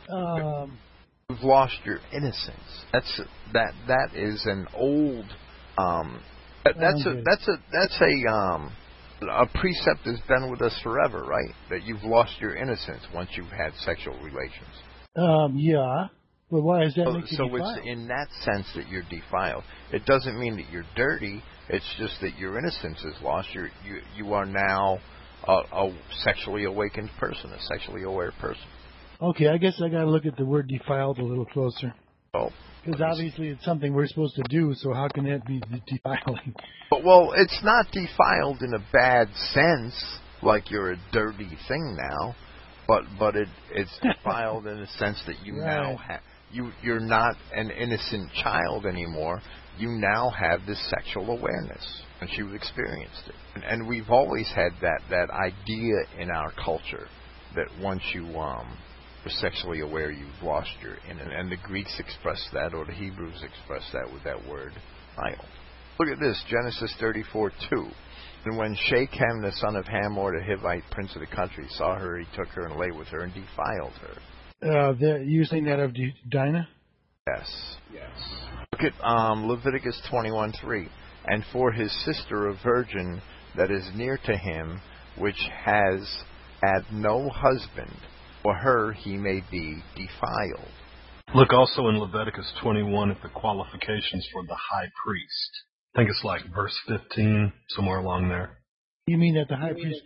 Um, You've lost your innocence. That's that. That is an old. Um, that, that's a Okay. that's a that's a um, a precept that's been with us forever, right? That you've lost your innocence once you've had sexual relations. um, yeah. But why does that So, make you so defiled? it's in that sense that you're defiled. It doesn't mean that you're dirty. It's just that your innocence is lost. You're, you you are now a, a sexually awakened person, a sexually aware person. Okay, I guess I got to look at the word defiled a little closer. Oh, Because obviously it's something we're supposed to do, so how can that be de- defiling? but well, it's not defiled in a bad sense, like you're a dirty thing now. But but it it's defiled in the sense that you Right. now have you you're not an innocent child anymore. You now have this sexual awareness, and you've experienced it. And, and we've always had that that idea in our culture that once you um are sexually aware, you've lost your and and the Greeks expressed that, or the Hebrews expressed that with that word, defiled. Look at this, Genesis thirty-four two. And when Shechem, the son of Hamor, the Hivite prince of the country, saw her, he took her and lay with her and defiled her. Uh, the, you're saying that of D- Dinah? Yes. Yes. Look at um, Leviticus twenty-one three. And for his sister, a virgin that is near to him, which has had no husband, for her he may be defiled. Look also in Leviticus twenty-one at the qualifications for the high priest. I think it's like verse fifteen, somewhere along there. You mean that the high priest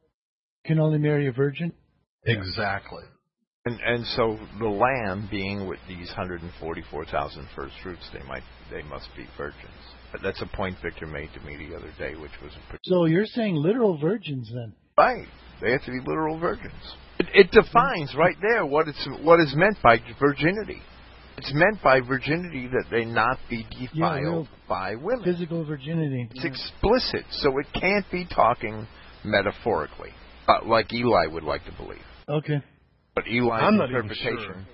can only marry a virgin? Exactly. And and so the lamb being with these one hundred forty-four thousand first fruits, they might they must be virgins. But that's a point Victor made to me the other day, which was a pretty So you're saying literal virgins then? right. They have to be literal virgins. It, it defines right there what it's what is meant by virginity. It's meant by virginity that they not be defiled Yeah, real by women. Physical virginity. It's explicit, so it can't be talking metaphorically, uh, like Eli would like to believe. Okay. But Eli's I'm not even interpretation. sure.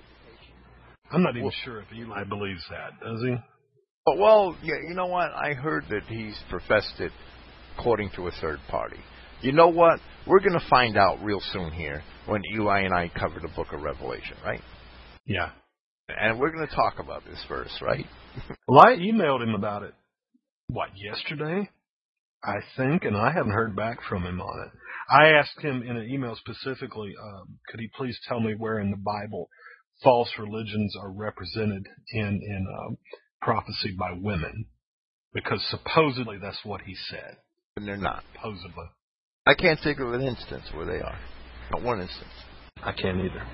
I'm not even Well- sure if Eli believes that, does he? But, well, yeah, you know what? I heard that he's professed it according to a third party. You know what? We're going to find out real soon here when Eli and I cover the book of Revelation, right? Yeah. And we're going to talk about this verse, right? Well, I emailed him about it, what, yesterday, I think, and I haven't heard back from him on it. I asked him in an email specifically, um, could he please tell me where in the Bible false religions are represented in, in um, prophecy by women? Because supposedly that's what he said. And they're not. Supposedly. I can't think of an instance where they are. Not one instance. I can't either.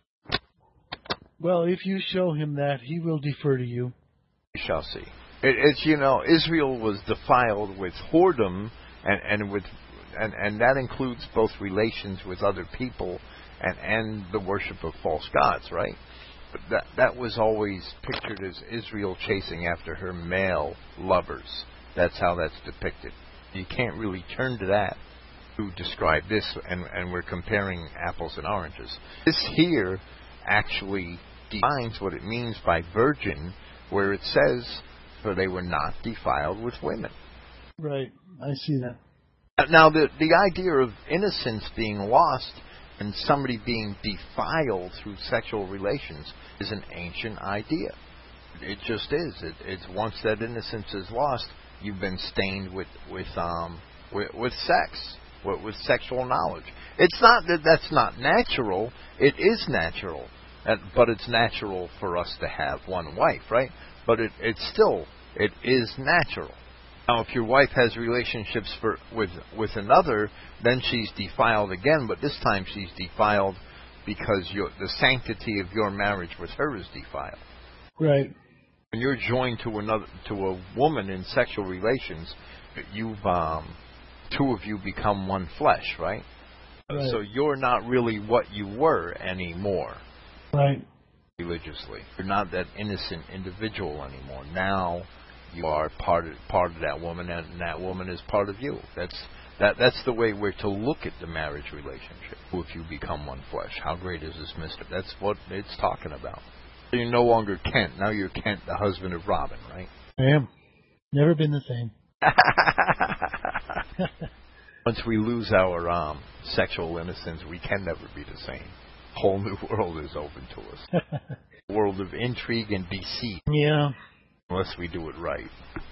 Well, if you show him that, he will defer to you. We shall see. It, it's, you know, Israel was defiled with whoredom, and, and with and, and that includes both relations with other people and, and the worship of false gods, right? But that that was always pictured as Israel chasing after her male lovers. That's how that's depicted. You can't really turn to that to describe this, and, and we're comparing apples and oranges. This here actually defines what it means by virgin, where it says, for they were not defiled with women. Right. I see that. Now, the the idea of innocence being lost and somebody being defiled through sexual relations is an ancient idea. It just is. It, it's once that innocence is lost, you've been stained with with um with, with sex, with, with sexual knowledge. It's not that that's not natural. It is natural, And, but it's natural for us to have one wife, right? But it, it's still, it is natural. Now, if your wife has relationships for, with with another, then she's defiled again, but this time she's defiled because your, the sanctity of your marriage with her is defiled. Right. When you're joined to another to a woman in sexual relations, you've um, two of you become one flesh, right? Right. So you're not really what you were anymore. Right. Religiously, you're not that innocent individual anymore. Now you are part of part of that woman, and that woman is part of you. That's that. That's the way we're to look at the marriage relationship. If you become one flesh, how great is this mystery? That's what it's talking about. You're no longer Kent. Now you're Kent, the husband of Robin, right? I am. Never been the same. Once we lose our um, sexual innocence, we can never be the same. A whole new world is open to us. A world of intrigue and deceit. Yeah. Unless we do it right.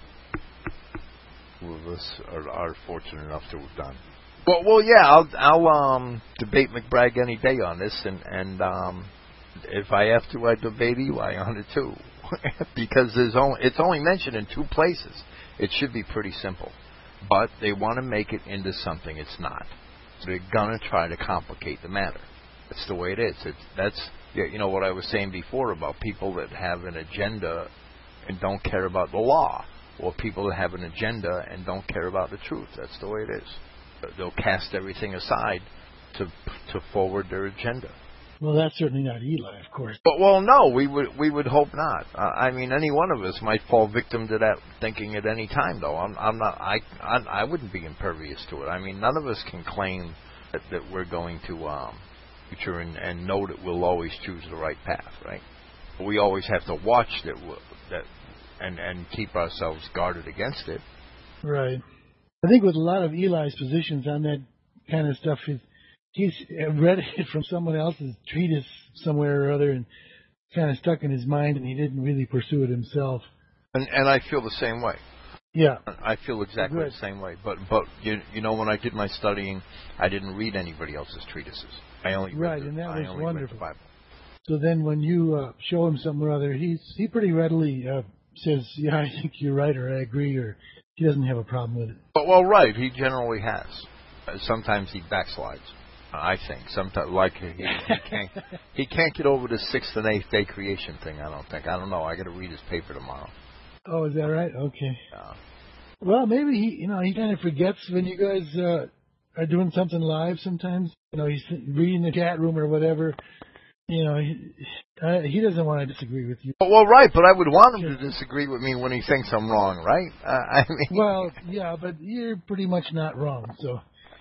Two of us are, are fortunate enough to have done. Well, well, yeah, I'll, I'll um, debate McBragg any day on this, and, and um, if I have to, I debate Eli on it too, because there's only it's only mentioned in two places. It should be pretty simple, but they want to make it into something it's not. So they're gonna try to complicate the matter. That's the way it is. It's, that's you know what I was saying before about people that have an agenda and don't care about the law, or people that have an agenda and don't care about the truth. That's the way it is. They'll cast everything aside to to forward their agenda. Well, that's certainly not Eli, of course. But well, no, we would we would hope not. Uh, I mean, any one of us might fall victim to that thinking at any time, though. I'm I'm not. I I, I wouldn't be impervious to it. I mean, none of us can claim that, that we're going to um, future and, and know that we'll always choose the right path, right? But we always have to watch that that and and keep ourselves guarded against it. Right. I think with a lot of Eli's positions on that kind of stuff, he's, he's read it from someone else's treatise somewhere or other and kind of stuck in his mind, and he didn't really pursue it himself. And and I feel the same way. Yeah. I feel exactly Good. the same way. But but you you know when I did my studying, I didn't read anybody else's treatises. I only read Right, the, and that I was only wonderful. read the Bible. So then when you uh, show him something or other, he's he pretty readily uh, says, yeah, I think you're right, or I agree, or he doesn't have a problem with it. But well, right, he generally has. Uh, sometimes he backslides. I think sometimes, like he, he can't he can't get over the sixth and eighth day creation thing. I don't think. I don't know. I got to read his paper tomorrow. Oh, is that right? Okay. Uh, Well, maybe he, you know, he kind of forgets when you guys uh, are doing something live. Sometimes, you know, he's reading the chat room or whatever. You know, he, uh, he doesn't want to disagree with you. well, right, but I would want him to disagree with me when he thinks I'm wrong, right? Uh, I mean, Well, yeah, but you're pretty much not wrong, so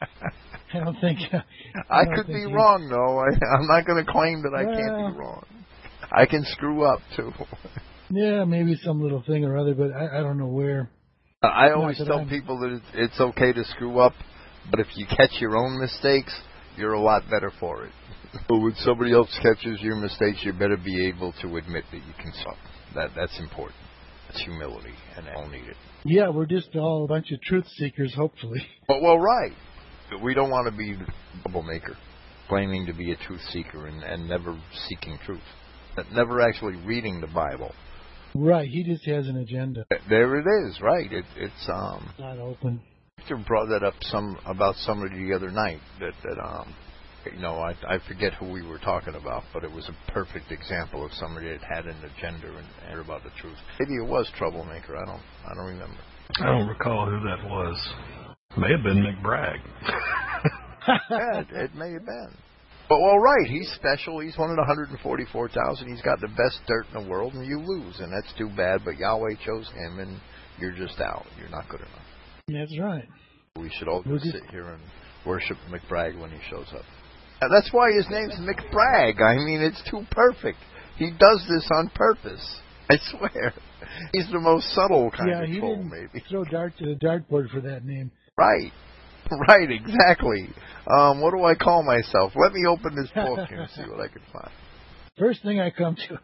I don't think. I, I don't could think be you- wrong, though. I, I'm not going to claim that I can't Well- be wrong. I can screw up too. Yeah, maybe some little thing or other, but I, I don't know where. I always that tell I'm- people that it's, it's okay to screw up, but if you catch your own mistakes, you're a lot better for it. But when somebody else catches your mistakes, you better be able to admit that you can suck. That that's important. That's humility, and I don't need it. Yeah, we're just all a bunch of truth seekers, hopefully. But well, right. We don't want to be a troublemaker, claiming to be a truth seeker and, and never seeking truth, but never actually reading the Bible. Right, he just has an agenda. There it is, right? It, it's um. Not open. Victor brought that up some about somebody the other night that that um. You know, I I forget who we were talking about, but it was a perfect example of somebody that had an agenda and and about the truth. Maybe it was troublemaker. I don't I don't remember. I don't recall who that was. May have been McBragg. Yeah, it, it may have been. But well, right, he's special. He's one of the one hundred forty-four thousand. He's got the best dirt in the world, and you lose, and that's too bad. But Yahweh chose him, and you're just out. You're not good enough. That's right. We should all We'll just just- sit here and worship McBragg when he shows up. And that's why his name's McBragg. I mean, it's too perfect. He does this on purpose. I swear. He's the most subtle kind yeah, of he troll, didn't maybe. throw dart to the dartboard for that name. Right. Right, exactly. Um, what do I call myself? Let me open this book here and see what I can find. First thing I come to.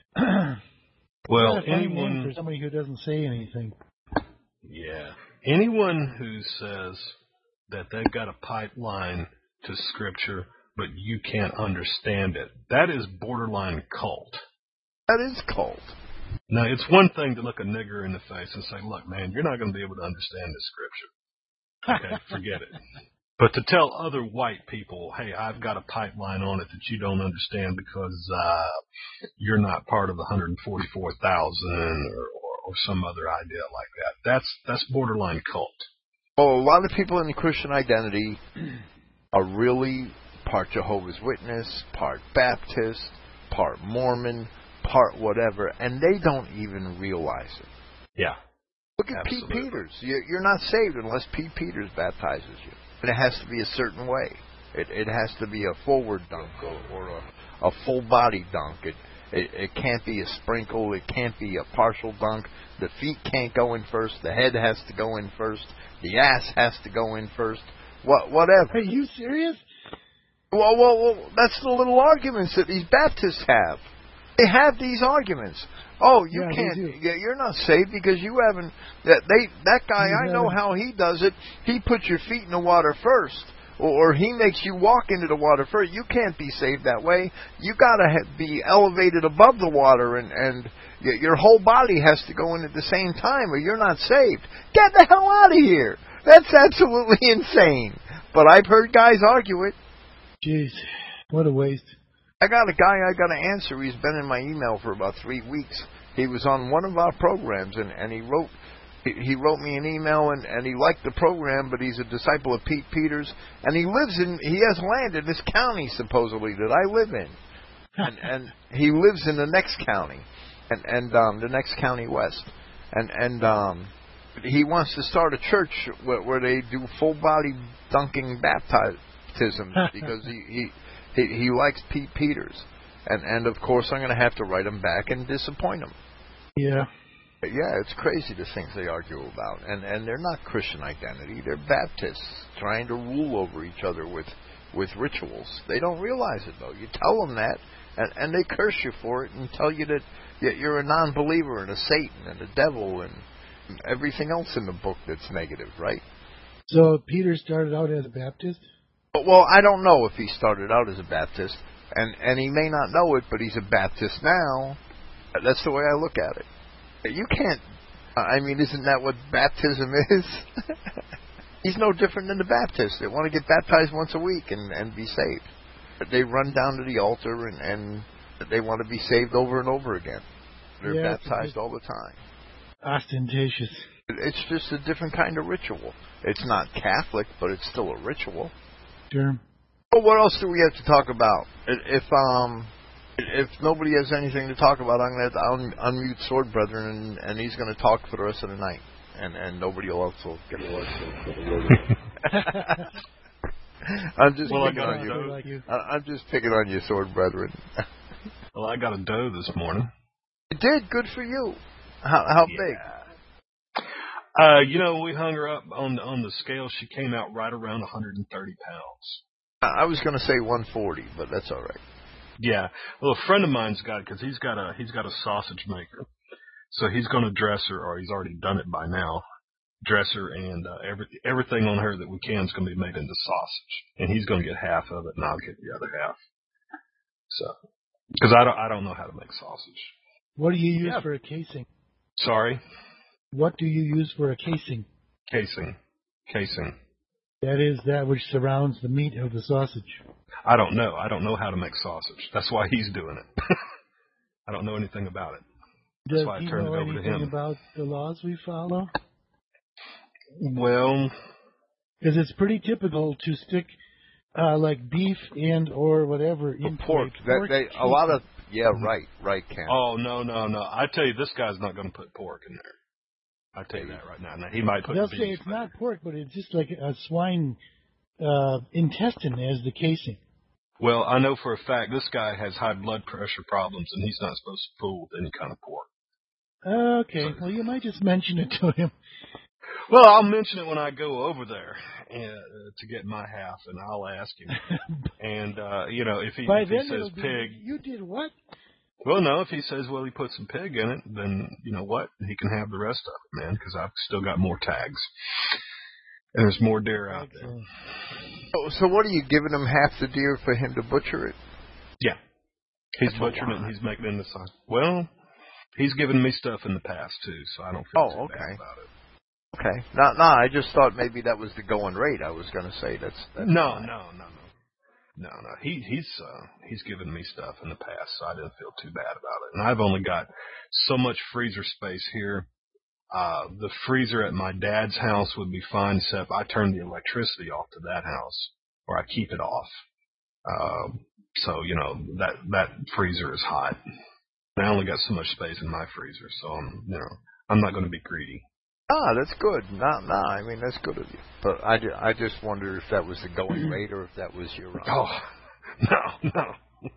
Well, What a funny name anyone, for somebody who doesn't say anything. yeah, anyone who says that they've got a pipeline to Scripture but you can't understand it. That is borderline cult. That is cult. Now, it's one thing to look a nigger in the face and say, look, man, you're not going to be able to understand this scripture. Okay, forget it. But to tell other white people, hey, I've got a pipeline on it that you don't understand because uh, you're not part of the one hundred forty-four thousand or, or, or some other idea like that, that's that's borderline cult. Well, a lot of people in the Christian identity are really part Jehovah's Witness, part Baptist, part Mormon, part whatever, and they don't even realize it. Yeah. Look at Absolutely. Pete Peters. You're not saved unless Pete Peters baptizes you. And it has to be a certain way. It, it has to be a forward dunk or, or a, a full body dunk. It, it it can't be a sprinkle. It can't be a partial dunk. The feet can't go in first. The head has to go in first. The ass has to go in first. What whatever. Are you serious? Well, well, well, that's the little arguments that these Baptists have. They have these arguments. Oh, you Yeah, can't. they do. Yeah, you're not saved because you haven't. That they. That guy. You I know haven't- how he does it. He puts your feet in the water first, or, or he makes you walk into the water first. You can't be saved that way. You got to ha- be elevated above the water, and and y- your whole body has to go in at the same time, or you're not saved. Get the hell out of here. That's absolutely insane. But I've heard guys argue it. Jeez, what a waste. I got a guy I got to answer. He's been in my email for about three weeks. He was on one of our programs, and, and he wrote he, he wrote me an email, and, and he liked the program, but he's a disciple of Pete Peters, and he lives in he has land in this county supposedly that I live in, and and he lives in the next county, and and um, the next county west, and and um, he wants to start a church where, where they do full body dunking baptisms because he. he He, he likes Pete Peters, and and of course I'm going to have to write him back and disappoint him. Yeah. Yeah, it's crazy the things they argue about, and and they're not Christian identity. They're Baptists trying to rule over each other with with rituals. They don't realize it though. You tell them that, and and they curse you for it and tell you that you're a non-believer and a Satan and a devil and everything else in the book that's negative, right? So Peter started out as a Baptist? Well, I don't know if he started out as a Baptist, and, and he may not know it, but he's a Baptist now. That's the way I look at it. You can't, I mean, isn't that what baptism is? He's no different than the Baptists. They want to get baptized once a week and, and be saved. But they run down to the altar, and, and they want to be saved over and over again. They're Yeah, baptized it's all the time. ostentatious. It's just a different kind of ritual. It's not Catholic, but it's still a ritual. Sure. Well, what else do we have to talk about? If um, if nobody has anything to talk about, I'm going to have to un- unmute Sword Brethren, and, and he's going to talk for the rest of the night, and and nobody else will get a word. I'm just Well, I picking got on a you. doe. Like you. I- I'm just picking on you, Sword Brethren. Well, I got a doe this morning. You did good for you. How how big? Uh, you know, we hung her up on the, on the scale. She came out right around one hundred thirty pounds. I was going to say one forty, but that's all right. Yeah. Well, a friend of mine's got it because he's got a he's got a sausage maker, so he's going to dress her, or he's already done it by now. Dress her, and uh, every everything on her that we can is going to be made into sausage, and he's going to get half of it, and I'll get the other half. So, because I don't I don't know how to make sausage. What do you use Yeah. for a casing? Sorry, What do you use for a casing? casing, casing. That is that which surrounds the meat of the sausage. I don't know. I don't know how to make sausage. That's why he's doing it. I don't know anything about it. That's Does why I he turned know it over to anything him. about the laws we follow? Well, Because it's pretty typical to stick uh, like beef and or whatever in Pork. That, they, a lot of yeah, right, right, Cam. oh no, no, no! I tell you, this guy's not going to put pork in there. I tell you that right now. Now he might put They'll beef. say it's not pork, but it's just like a swine uh, intestine as the casing. Well, I know for a fact this guy has high blood pressure problems, and he's not supposed to fool with any kind of pork. Okay, well you might just mention it to him. Well, I'll mention it when I go over there and, uh, to get my half, and I'll ask him. And uh, you know, if he, By if he then says it'll be, pig, you did what? well, no, if he says, well, he put some pig in it, then you know what, he can have the rest of it, man, because I've still got more tags. And there's more deer out there. Excellent. Oh, so what are you giving him half the deer for him to butcher it? Yeah. He's That's butchering it and he's making it into sauce. Well, he's given me stuff in the past, too, so I don't feel oh, too okay. bad about it. Okay. No, no, I just thought maybe that was the going rate. I was going to say that's, that's no, fine. no, no, no. No, no. He, he's uh, he's given me stuff in the past, so I didn't feel too bad about it. And I've only got so much freezer space here. Uh, the freezer at my dad's house would be fine, except I turn the electricity off to that house, or I keep it off. Uh, so, you know, that, that freezer is hot. I only got so much space in my freezer, so I'm, you know, I'm not going to be greedy. Ah, that's good. No, no, I mean, that's good of you. But I, ju- I just wondered if that was the going rate or if that was your... Um, oh, no, no.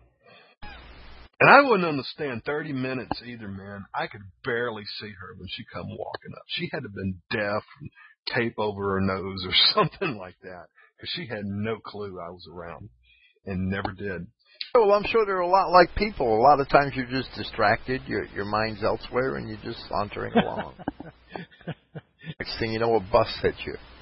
And I wouldn't understand thirty minutes either, man. I could barely see her when she come walking up. She had to have been deaf, and tape over her nose or something like that, because she had no clue I was around and never did. Well, I'm sure they're a lot like people. A lot of times you're just distracted, your your mind's elsewhere, and you're just sauntering along. Next thing you know, a bus hits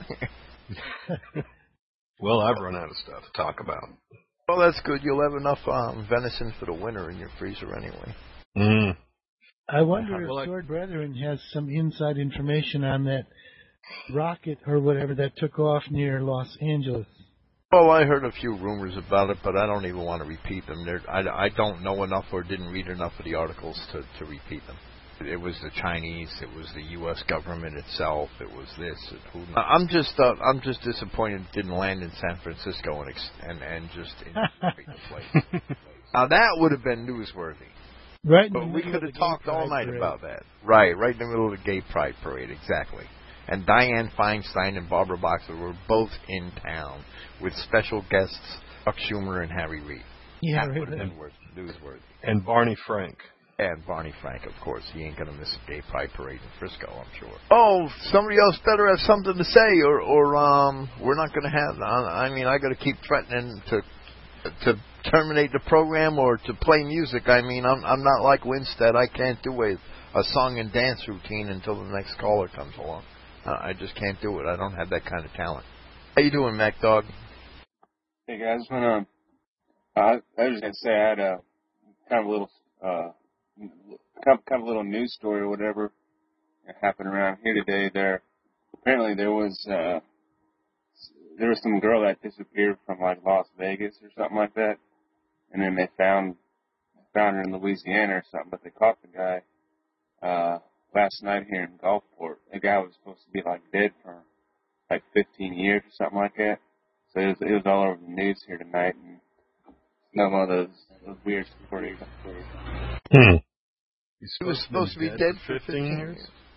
you. Well, I've run out of stuff to talk about. Well, that's good. You'll have enough um, venison for the winter in your freezer anyway. Mm. I wonder Well, if I- Sword Brethren has some inside information on that rocket or whatever that took off near Los Angeles. Well, I heard a few rumors about it, but I don't even want to repeat them. They're, I, I don't know enough or didn't read enough of the articles to, to repeat them. It was the Chinese, it was the U S government itself, it was this. It, who knows? I'm just, uh, I'm just disappointed it didn't land in San Francisco and ex- and, and just infiltrate the place. Now that would have been newsworthy. Right. In the But we middle could of have the talked Gay all Pride night parade. about that. Right, right in the middle of the Gay Pride Parade, exactly. And Dianne Feinstein and Barbara Boxer were both in town with special guests Chuck Schumer and Harry Reid. Yeah, That would have really. been worth, newsworthy. And Barney Frank. And Barney Frank, of course. He ain't going to miss a Gay Pride Parade in Frisco, I'm sure. Oh, somebody else better have something to say, or, or um, we're not going to have... I mean, I got to keep threatening to to terminate the program or to play music. I mean, I'm I'm not like Winstead. I can't do a, a song and dance routine until the next caller comes along. Uh, I just can't do it. I don't have that kind of talent. How you doing, Mac Dog? Hey guys, when um, I, I was gonna say I had a kind of a little uh, kind of, kind of a little news story or whatever that happened around here today. There, apparently there was uh, there was some girl that disappeared from like Las Vegas or something like that, and then they found found her in Louisiana or something. But they caught the guy uh, last night here in Gulfport. The guy was supposed to be like dead for like fifteen years or something like that. So it was, it was all over the news here tonight, and another one of those, those weird stories. Hmm. He's He was supposed to be dead for fifteen years.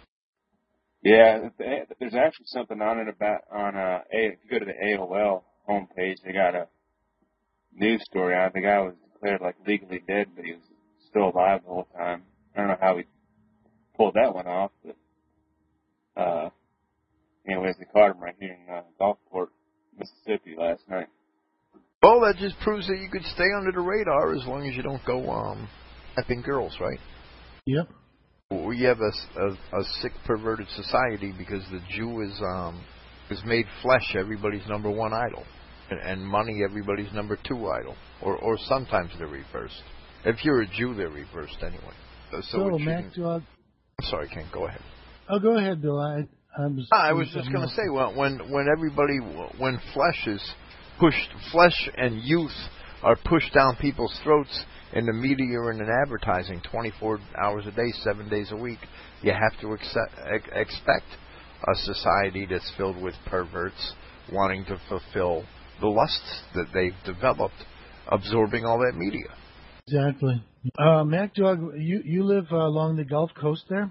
Yeah, there's actually something on it about on uh, a, if you go to the A O L homepage, they got a news story on it. The guy was declared like legally dead, but he was still alive the whole time. I don't know how he pulled that one off, but uh, anyways, they caught him right here in uh, Gulfport, Mississippi last night. Well, that just proves that you could stay under the radar as long as you don't go um, effing girls, right? Yep. We have a, a, a sick, perverted society because the Jew is um, is made flesh everybody's number one idol, and, and money everybody's number two idol, or or sometimes they're reversed. If you're a Jew, they're reversed anyway. So, so So, it Mac shouldn't- Dog. I'm sorry, Ken. Go ahead. Oh, go ahead, Bill. I, I was. Ah, I was just going to say, when when when everybody, when flesh is pushed, flesh and youth are pushed down people's throats in the media and in advertising, twenty-four hours a day, seven days a week, you have to accept, ex- expect a society that's filled with perverts wanting to fulfill the lusts that they've developed, absorbing all that media. Exactly. Uh, Mac Dog, you you live uh, along the Gulf Coast there.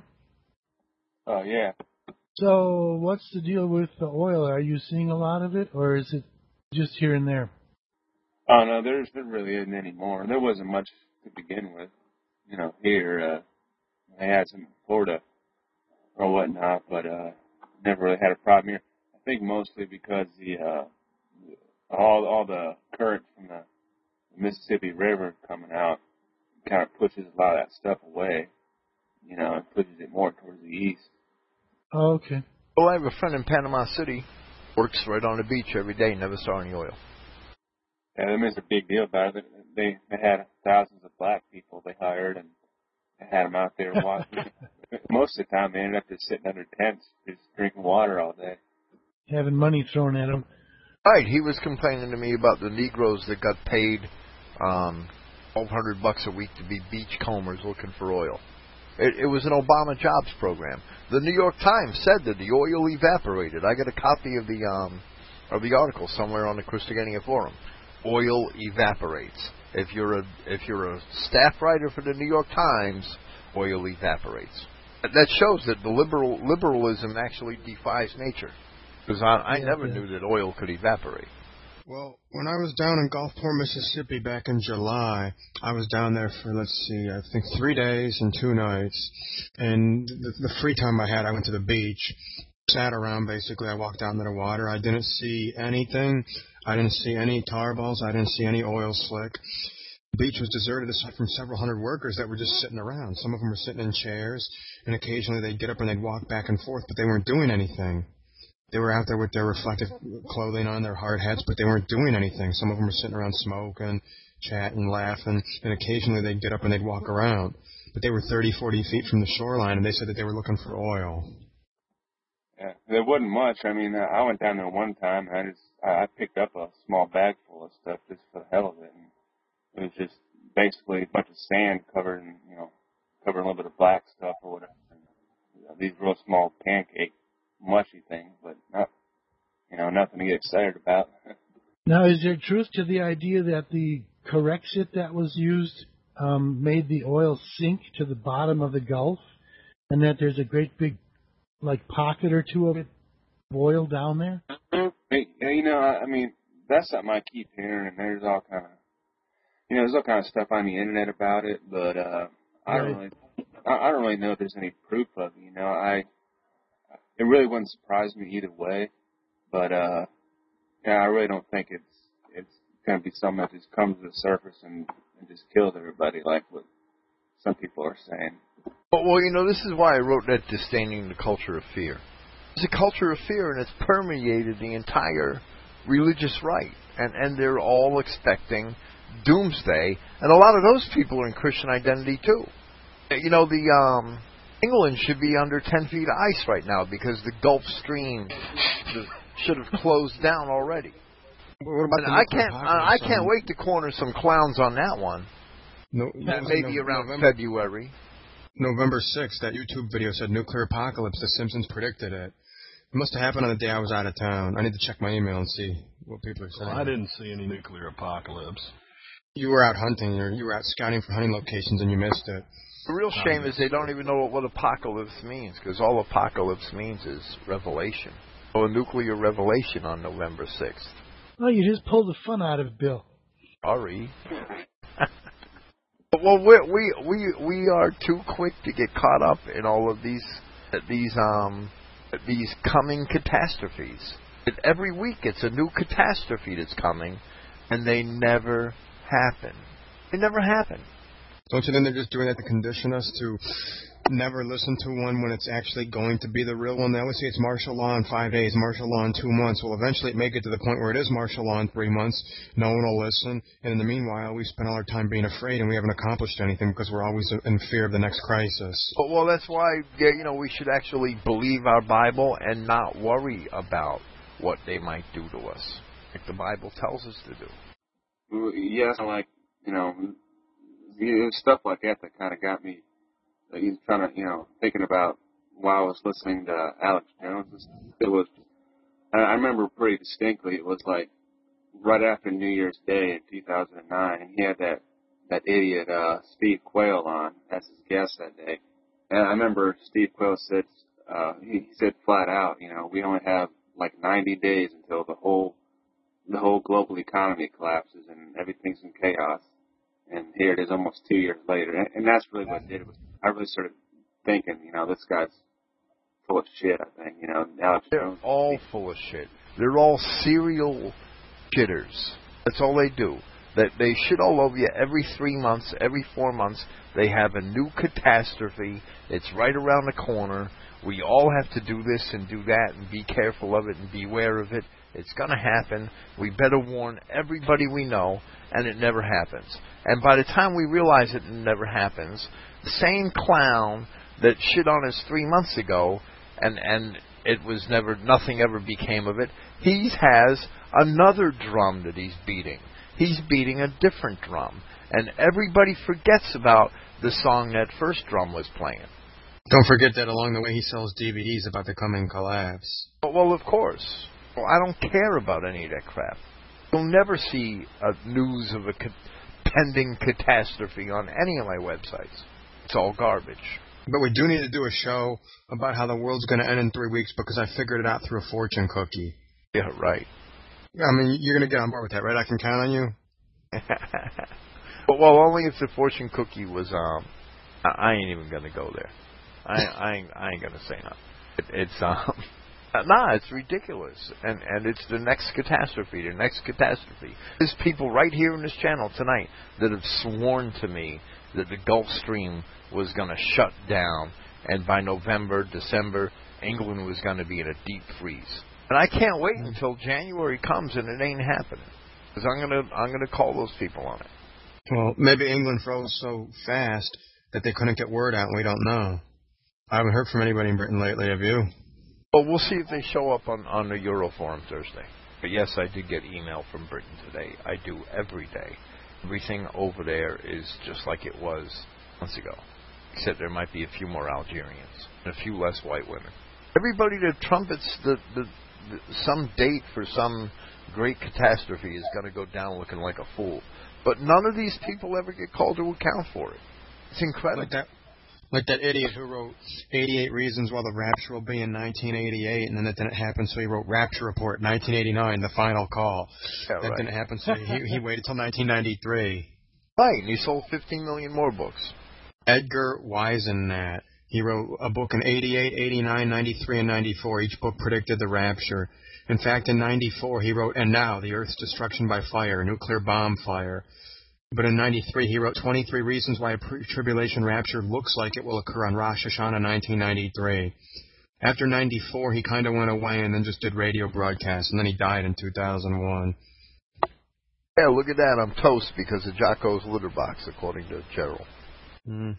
Oh yeah. So, what's the deal with the oil? Are you seeing a lot of it, or is it just here and there? Oh no, there's there really isn't any more. There wasn't much to begin with. You know, here uh, they had some in Florida or whatnot, but uh, never really had a problem here. I think mostly because the uh, all all the current from the Mississippi River coming out kind of pushes a lot of that stuff away. You know, and pushes it more towards the east. Oh, okay. Well, I have a friend in Panama City Works right on the beach every day. Never saw any oil. Yeah, they made a big deal about it. They they had thousands of black people they hired, and they had them out there watching. Most of the time, they ended up just sitting under tents, just drinking water all day. Having money thrown at them. Right, he was complaining to me about the Negroes that got paid um, twelve hundred bucks a week to be beach combers looking for oil. It, it was an Obama jobs program. The New York Times said that the oil evaporated. I got a copy of the um, of the article somewhere on the Christogenea forum. Oil evaporates. If you're a if you're a staff writer for the New York Times, oil evaporates. That shows that the liberal liberalism actually defies nature. Because I, I yeah, never yeah. knew that oil could evaporate. Well, when I was down in Gulfport, Mississippi back in July, I was down there for, let's see, I think three days and two nights. And the, the free time I had, I went to the beach, sat around basically. I walked out into the water. I didn't see anything. I didn't see any tar balls. I didn't see any oil slick. The beach was deserted aside from several hundred workers that were just sitting around. Some of them were sitting in chairs, and occasionally they'd get up and they'd walk back and forth, but they weren't doing anything. They were out there with their reflective clothing on, their hard hats, but they weren't doing anything. Some of them were sitting around smoking, chatting, laughing, and occasionally they'd get up and they'd walk around. But they were thirty, forty feet from the shoreline, and they said that they were looking for oil. Yeah, there wasn't much. I mean, I went down there one time, and I just I picked up a small bag full of stuff just for the hell of it. And it was just basically a bunch of sand covered in, you know, covered in a little bit of black stuff or whatever. And, you know, these real small pancake mushy things, but not, you know, nothing to get excited about. Now, is there truth to the idea that the Corexit that was used um, made the oil sink to the bottom of the Gulf, and that there's a great big, like, pocket or two of it oil down there? Hey, you know, I mean, that's something I keep hearing, and there's all kind of, you know, there's all kind of stuff on the internet about it, but uh, I don't really, I, I don't really know if there's any proof of it. You know, I. It really wouldn't surprise me either way, but uh, yeah, I really don't think it's it's going to be something that just comes to the surface and, and just kills everybody like what some people are saying. Well, well, you know, this is why I wrote that Disdaining the Culture of Fear. It's a culture of fear, and it's permeated the entire religious right, and and they're all expecting doomsday, and a lot of those people are in Christian identity too. You know, the um. England should be under ten feet of ice right now because the Gulf Stream should have closed down already. What about the I can't. I, I can't wait to corner some clowns on that one. No, that maybe no, around November, February. November sixth, that YouTube video said nuclear apocalypse. The Simpsons predicted it. It must have happened on the day I was out of town. I need to check my email and see what people are saying. Well, I didn't see any nuclear apocalypse. You were out hunting, or you were out scouting for hunting locations, and you missed it. The real shame is they don't even know what, what apocalypse means, because all apocalypse means is revelation. So a nuclear revelation on November sixth. Oh, you just pulled the fun out of it, Bill. Sorry. Well, we we we we are too quick to get caught up in all of these these um these coming catastrophes. And every week it's a new catastrophe that's coming, and they never happen. They never happen. Don't you think they're just doing that to condition us to never listen to one when it's actually going to be the real one? They always say it's martial law in five days, martial law in two months. Well, eventually it may get to the point where it is martial law in three months. No one will listen. And in the meanwhile, we spend all our time being afraid and we haven't accomplished anything because we're always in fear of the next crisis. Well, well that's why, yeah, you know, we should actually believe our Bible and not worry about what they might do to us, like the Bible tells us to do. Yes, like, you know, it's stuff like that that kind of got me uh, trying to, you know, thinking about while I was listening to Alex Jones. It was, I remember pretty distinctly, it was like right after New Year's Day in two thousand nine, and he had that, that idiot uh, Steve Quayle on as his guest that day. And I remember Steve Quayle said, uh, he, he said flat out, you know, we only have like ninety days until the whole the whole global economy collapses and everything's in chaos. And here it is almost two years later. And, and that's really what it did. I really started thinking, you know, this guy's full of shit, I think. You know, Alex They're Jones. all full of shit. They're all serial shitters. That's all they do. That they shit all over you every three months, every four months. They have a new catastrophe. It's right around the corner. we all have to do this and do that and be careful of it and beware of it. It's going to happen. We better warn everybody we know, and it never happens. And by the time we realize it never happens, the same clown that shit on us three months ago, and, and it was never, nothing ever became of it, he has another drum that he's beating. He's beating a different drum. And everybody forgets about the song that first drum was playing. Don't forget that along the way he sells D V Ds about the coming collapse. Well, of course. Well, I don't care about any of that crap. You'll never see a news of a ca- pending catastrophe on any of my websites. It's all garbage. But we do need to do a show about how the world's going to end in three weeks because I figured it out through a fortune cookie. Yeah, right. I mean, you're going to get on board with that, right? I can count on you? But, well, only if the fortune cookie was, um, I, I ain't even going to go there. I, I ain't, I ain't going to say nothing. It, it's, um, nah, it's ridiculous. And, and it's the next catastrophe, the next catastrophe. There's people right here in this channel tonight that have sworn to me that the Gulf Stream was going to shut down, and by November, December, England was going to be in a deep freeze. And I can't wait until January comes and it ain't happening, because I'm going to I'm going to call those people on it. Well, maybe England froze so fast that they couldn't get word out, and we don't know. I haven't heard from anybody in Britain lately, have you? Well, we'll see if they show up on, on the Euroforum Thursday. But yes, I did get email from Britain today. I do every day. Everything over there is just like it was months ago, except there might be a few more Algerians and a few less white women. Everybody that trumpets the, the, the some date for some great catastrophe is going to go down looking like a fool. But none of these people ever get called to account for it. It's incredible. Like that, like that idiot who wrote eighty-eight Reasons Why the Rapture Will Be in nineteen eighty-eight, and then that didn't happen, so he wrote Rapture Report nineteen eighty-nine, The Final Call. Yeah, that right. didn't happen, so he, he waited till nineteen ninety-three. Right, and he sold fifteen million more books. Edgar Weisenat. He wrote a book in eighty-eight, eighty-nine, ninety-three, and ninety-four. Each book predicted the rapture. In fact, in ninety-four, he wrote, And Now, the Earth's Destruction by Fire, Nuclear Bomb Fire. But in ninety-three, he wrote twenty-three Reasons Why a Pre-Tribulation Rapture Looks Like It Will Occur on Rosh Hashanah nineteen ninety-three. After ninety-four, he kind of went away and then just did radio broadcasts, and then he died in two thousand one. Yeah, look at that. I'm toast because of Jocko's litter box, according to Gerald. Mm.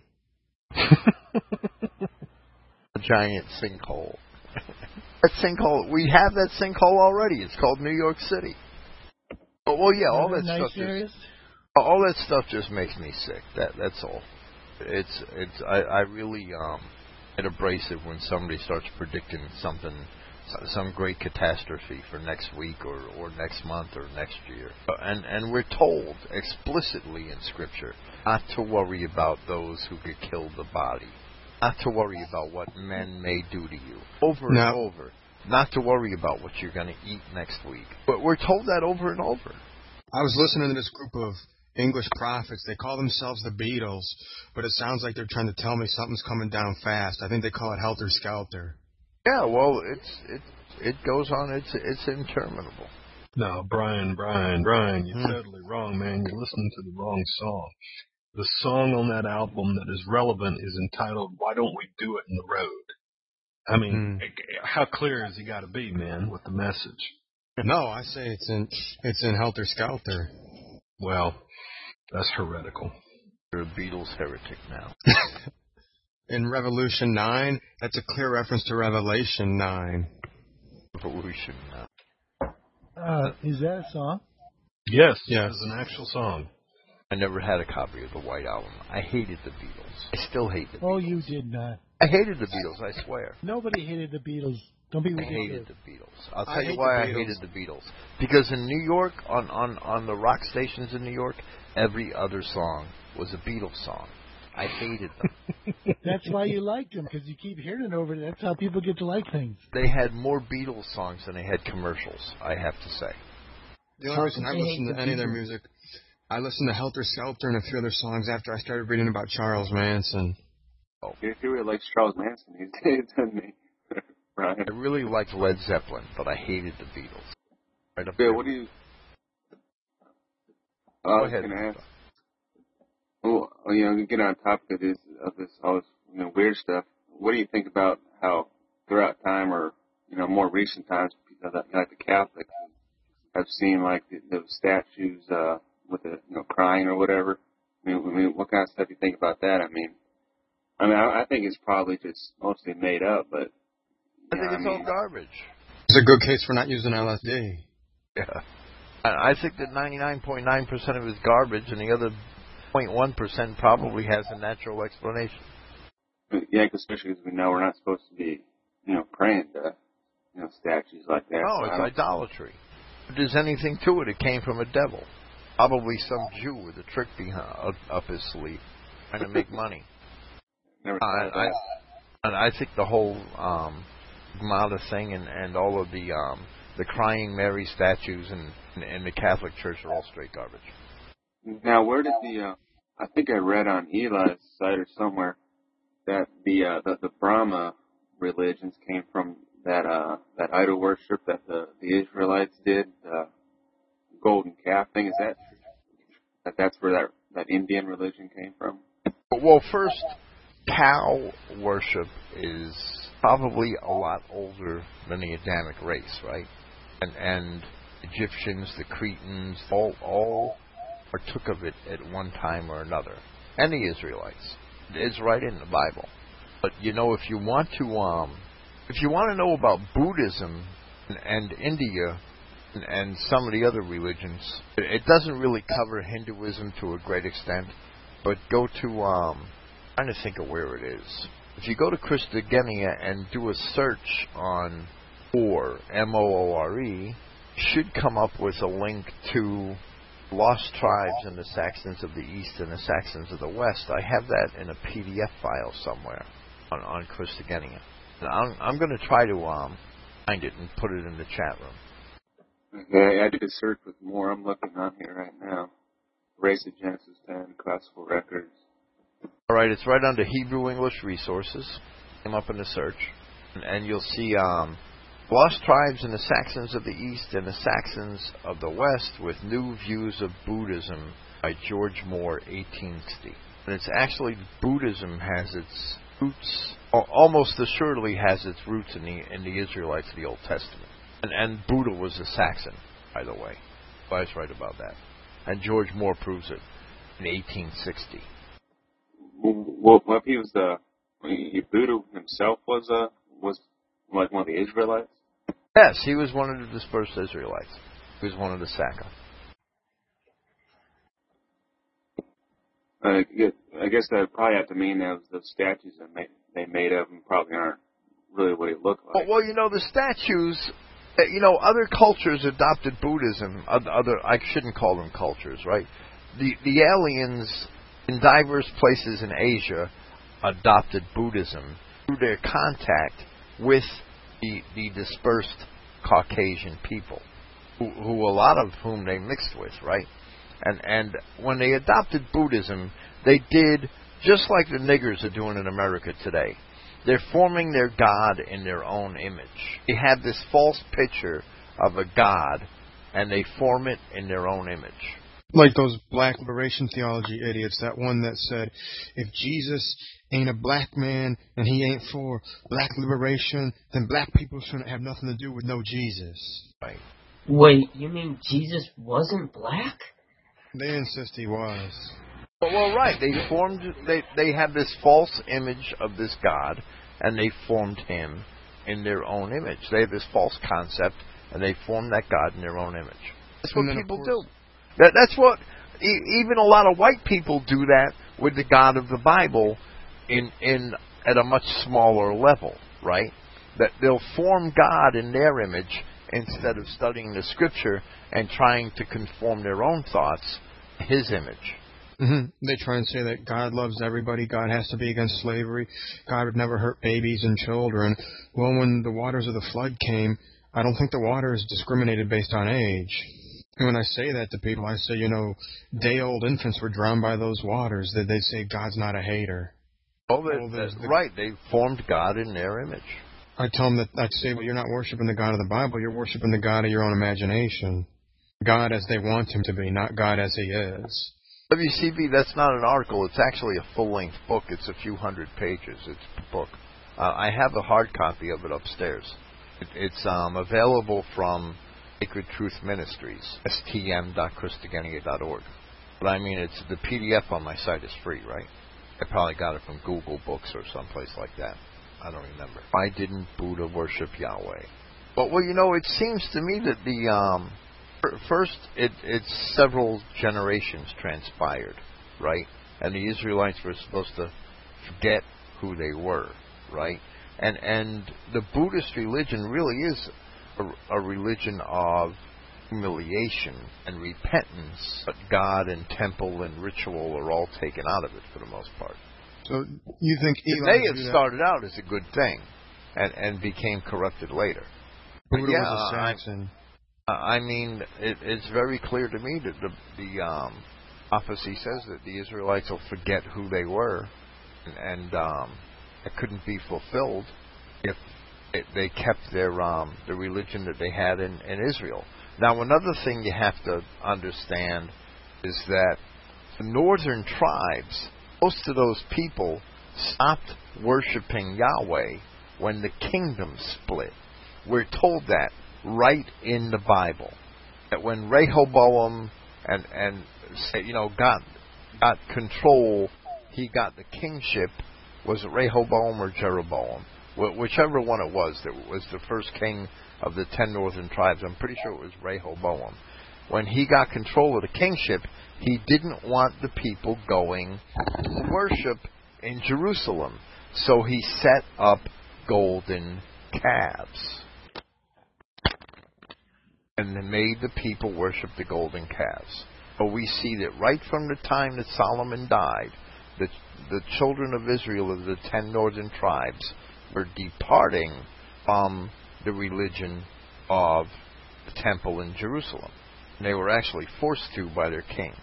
A giant sinkhole. That sinkhole, we have that sinkhole already. It's called New York City. Oh, well, yeah, all that nice stuff areas? just, all that stuff just makes me sick. That that's all. It's it's I, I really um get abrasive when somebody starts predicting something, some great catastrophe for next week or, or next month or next year. And and we're told explicitly in Scripture not to worry about those who could kill the body. Not to worry about what men may do to you. Over no. and over. Not to worry about what you're going to eat next week. But we're told that over and over. I was listening to this group of English prophets. They call themselves the Beatles, but it sounds like they're trying to tell me something's coming down fast. I think they call it Helter Skelter. Yeah, well, it's it it goes on. It's it's interminable. No, Brian, Brian, Brian, you're Hmm. totally wrong, man. You're listening to the wrong song. The song on that album that is relevant is entitled "Why Don't We Do It in the Road." I mean, Hmm. how clear has he got to be, man, with the message? No, I say it's in it's in Helter Skelter. Well, that's heretical. You're a Beatles heretic now. In Revolution nine, that's a clear reference to Revelation nine. Revolution now. Uh, is that a song? Yes, Yes. it's an actual song. I never had a copy of the White Album. I hated the Beatles. I still hate the Beatles. Oh, you did not. I hated the Beatles, I swear. Nobody hated the Beatles. Don't be I ridiculous. hated the Beatles. I'll I tell you hate why the I Beatles. hated the Beatles. Because in New York, on, on, on the rock stations in New York, every other song was a Beatles song. I hated them. That's why you liked them, because you keep hearing it over. That's how people get to like things. They had more Beatles songs than they had commercials, I have to say. The only reason I I hate listen to the any of their Beatles. music, I listened to Helter Skelter and a few other songs after I started reading about Charles Manson. He he really likes Charles Manson these days, doesn't he? Right. I really liked Led Zeppelin, but I hated the Beatles. Right up Yeah, there. what do you... Uh, Go I was ahead. going to ask... Well, you know, to get on top of this, of this, all this, you know, weird stuff, what do you think about how throughout time, or you know, more recent times, like the Catholics have seen like the, those statues uh, with the you know crying or whatever. I mean, I mean, what kind of stuff do you think about that? I mean, I mean, I, I think it's probably just mostly made up, but I think know, it's I all mean, garbage. It's a good case for not using L S D. Yeah. I I think that ninety-nine point nine percent of it is garbage, and the other zero point one percent probably has a natural explanation. Yeah, especially because we know we're not supposed to be, you know, praying to, you know, statues like that. No, so it's idolatry. If there's anything to it, it came from a devil. Probably some Jew with a trick behind, up, up his sleeve, trying to make money. Never Uh, thought of I, that. and I think the whole um, Gmada thing and, and all of the um, the crying Mary statues in, in the Catholic Church are all straight garbage. Now, where did the, uh, I think I read on Eli's site or somewhere that the, uh, the, the Brahma religions came from that, uh, that idol worship that the, the Israelites did, the golden calf thing. Is that, that that's where that, that Indian religion came from? Well, first, cow worship is probably a lot older than the Adamic race, right? And, and Egyptians, the Cretans, all, all partook of it at one time or another. And the Israelites. It's right in the Bible. But, you know, if you want to, um, if you want to know about Buddhism and, and India and, and some of the other religions, it doesn't really cover Hinduism to a great extent. But go to, um, I'm trying to think of where it is. If you go to Christogenea and do a search on Moore, M O O R E, should come up with a link to Lost Tribes and the Saxons of the East and the Saxons of the West. I have that in a P D F file somewhere on, on Christogenea. And I'm, I'm going to try to um, find it and put it in the chat room. Okay, I did a search with more. I'm looking on here right now. Race of Genesis ten, Classical Records. All right, it's right under Hebrew English Resources. Came up in the search. And, and you'll see um, Lost Tribes and the Saxons of the East and the Saxons of the West with New Views of Buddhism by George Moore, eighteen sixty. And it's actually, Buddhism has its roots, or almost assuredly has its roots in the in the Israelites of the Old Testament. And, and Buddha was a Saxon, by the way. I was right about that. And George Moore proves it in eighteen sixty. Well, well if he was the, if Buddha himself was uh was like one of the Israelites? Yes, he was one of the dispersed Israelites. He was one of the Saka. Uh, I guess that would probably have to mean that the statues that made, they made of him probably aren't really what he looked like. Well, well, you know, the statues, you know, other cultures adopted Buddhism. Other, I shouldn't call them cultures, right? The the aliens in diverse places in Asia adopted Buddhism through their contact with the, the dispersed Caucasian people, who, who a lot of whom they mixed with, right? And and when they adopted Buddhism, they did just like the niggers are doing in America today. They're forming their God in their own image. They have this false picture of a God, and they form it in their own image. Like those black liberation theology idiots, that one that said, if Jesus ain't a black man and he ain't for black liberation, then black people shouldn't have nothing to do with no Jesus. Right. Wait, you mean Jesus wasn't black? They insist he was. Well, well, right. They formed. They they have this false image of this God, and they formed him in their own image. They have this false concept, and they formed that God in their own image. That's what people do. That, that's what e- even a lot of white people do that with the God of the Bible, in in at a much smaller level, right? That they'll form God in their image instead of studying the Scripture and trying to conform their own thoughts to His image. Mm-hmm. They try and say that God loves everybody, God has to be against slavery, God would never hurt babies and children. Well, when the waters of the flood came, I don't think the water is discriminated based on age. And when I say that to people, I say, you know, day-old infants were drowned by those waters. That they'd say God's not a hater. Oh, that, that's the, right. They formed God in their image. I tell them that I'd say, well, you're not worshiping the God of the Bible. You're worshiping the God of your own imagination. God as they want him to be, not God as he is. W C B, that's not an article. It's actually a full-length book. It's a few hundred pages. It's a book. Uh, I have a hard copy of it upstairs. It, it's um, available from Sacred Truth Ministries, S T M dot christogenea dot org. But I mean, it's the P D F on my site is free, right? I probably got it from Google Books or someplace like that. I don't remember. Why didn't Buddha worship Yahweh? But, well, you know, it seems to me that the, um, first, it, it's several generations transpired, right? And the Israelites were supposed to forget who they were, right? And and the Buddhist religion really is a, a religion of humiliation and repentance, but God and temple and ritual are all taken out of it for the most part. So you think Eli may have started out as a good thing and, and became corrupted later. Buddha but yeah, was a Saxon. I, I mean, it, it's very clear to me that the, the um, prophecy says that the Israelites will forget who they were, and, and um, it couldn't be fulfilled if it, they kept their um, the religion that they had in, in Israel. Now, another thing you have to understand is that the northern tribes, most of those people stopped worshiping Yahweh when the kingdom split. We're told that right in the Bible, that when Rehoboam and and you know got got control, he got the kingship. Was it Rehoboam or Jeroboam? Wh- whichever one it was that was the first king of the ten northern tribes. I'm pretty sure it was Rehoboam. When he got control of the kingship, he didn't want the people going to worship in Jerusalem, so he set up golden calves and made the people worship the golden calves. But we see that right from the time that Solomon died, the, the children of Israel of the ten northern tribes were departing from the religion of the temple in Jerusalem. And they were actually forced to by their king.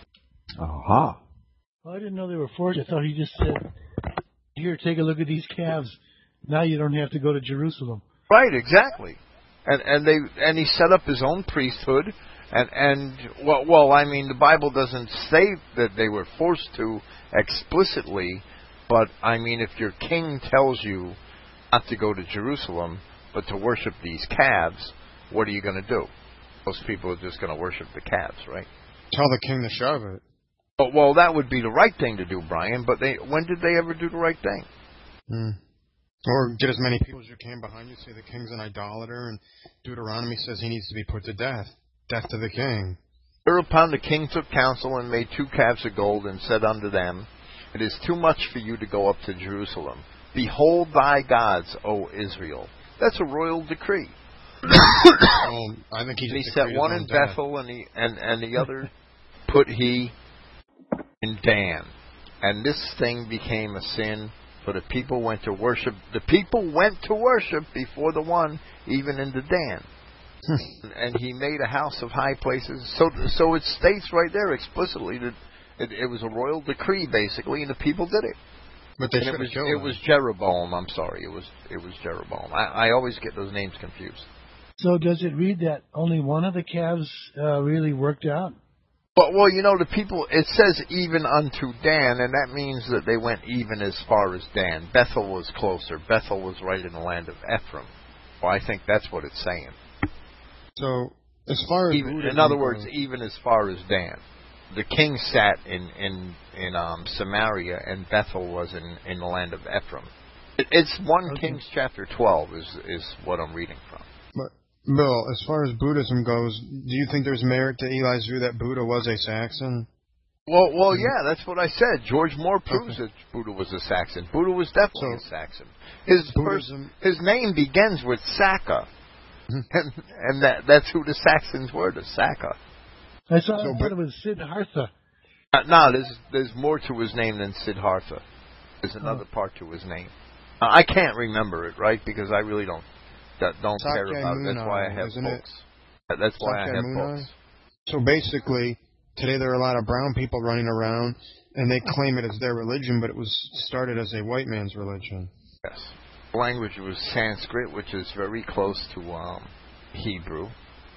Aha. Well, I didn't know they were forced. I thought he just said, here, take a look at these calves. Now you don't have to go to Jerusalem. Right, exactly. And and they and he set up his own priesthood, and and well, well, I mean, the Bible doesn't say that they were forced to explicitly, but I mean, if your king tells you not to go to Jerusalem but to worship these calves, what are you going to do? Most people are just going to worship the calves, right? Tell the king to shove it. But, well, that would be the right thing to do, Brian. But they when did they ever do the right thing? Hmm. Or get as many people as you can behind you, say the king's an idolater, and Deuteronomy says he needs to be put to death. Death to the king. Thereupon the king took counsel and made two calves of gold and said unto them, It is too much for you to go up to Jerusalem. Behold thy gods, O Israel. That's a royal decree. Well, I think he, and he set one in death. Bethel and, he, and, and the other put he in Dan. And this thing became a sin, for the people went to worship. The people went to worship before the one, even into Dan. And he made a house of high places. So so it states right there explicitly that it, it was a royal decree, basically, and the people did it. But they and should it was, have killed it him. was Jeroboam. I'm sorry, it was it was Jeroboam. I, I always get those names confused. So does it read that only one of the calves uh, really worked out? But, well, you know, the people, it says even unto Dan, and that means that they went even as far as Dan. Bethel was closer. Bethel was right in the land of Ephraim. Well, I think that's what it's saying. So, as far as Even, Buddhism in other words, goes, even as far as Dan. The king sat in in in um, Samaria, and Bethel was in, in the land of Ephraim. It, it's one Okay. Kings chapter twelve is is what I'm reading from. But, Bill, as far as Buddhism goes, do you think there's merit to Eli's view that Buddha was a Saxon? Well, well, yeah, that's what I said. George Moore proves Okay. that Buddha was a Saxon. Buddha was definitely So, a Saxon. His first, Buddhism- his name begins with Saka, Mhm. and and that that's who the Saxons were, the Saka. I saw So, I but- thought it was Siddhartha. Uh, no, there's there's more to his name than Siddhartha. There's another Oh. part to his name. Uh, I can't remember it, right? Because I really don't that don't care Sakya about it. That's why I Munai, have isn't books. That- That's why I Sakya have Munai? books. So basically, today there are a lot of brown people running around, and they claim it as their religion, but it was started as a white man's religion. Yes. The language was Sanskrit, which is very close to um, Hebrew.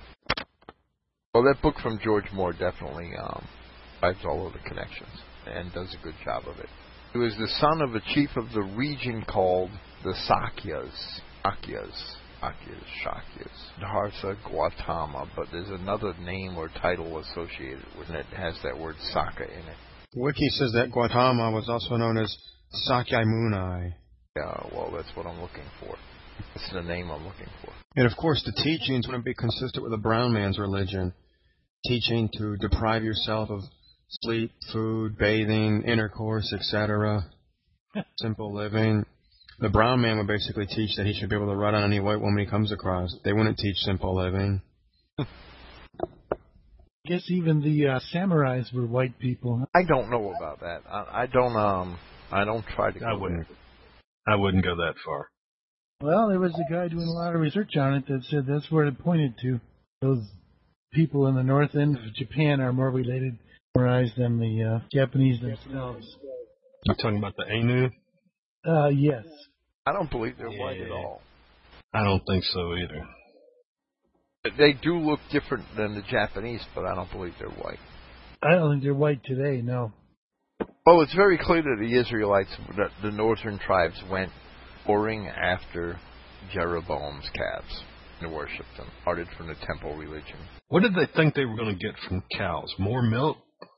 Well, that book from George Moore definitely um, finds all of the connections and does a good job of it. He was the son of a chief of the region called the Sakyas, Sakyas, Sakyas, Shakyas, Dharsa Gautama, but there's another name or title associated with it that has that word Saka in it. Wiki says that Gautama was also known as Sakyamuni. Yeah, well, that's what I'm looking for. That's the name I'm looking for. And of course, the teachings wouldn't be consistent with the brown man's religion. Teaching to deprive yourself of sleep, food, bathing, intercourse, et cetera. Simple living. The brown man would basically teach that he should be able to ride on any white woman he comes across. They wouldn't teach simple living. I guess even the uh, samurais were white people. Huh? I don't know about that. I, I don't. Um. I don't try to. Go I wouldn't. there. I wouldn't go that far. Well, there was a guy doing a lot of research on it that said that's where it pointed to. Those people in the north end of Japan are more related to samurais than the uh, Japanese themselves. You're talking about the Ainu? Uh, yes. I don't believe they're Yeah. white at all. I don't think so either. They do look different than the Japanese, but I don't believe they're white. I don't think they're white today, no. Oh, it's very clear that the Israelites, that the northern tribes, went whoring after Jeroboam's calves and worshipped them, parted from the temple religion. What did they think they were going to get from cows? More milk?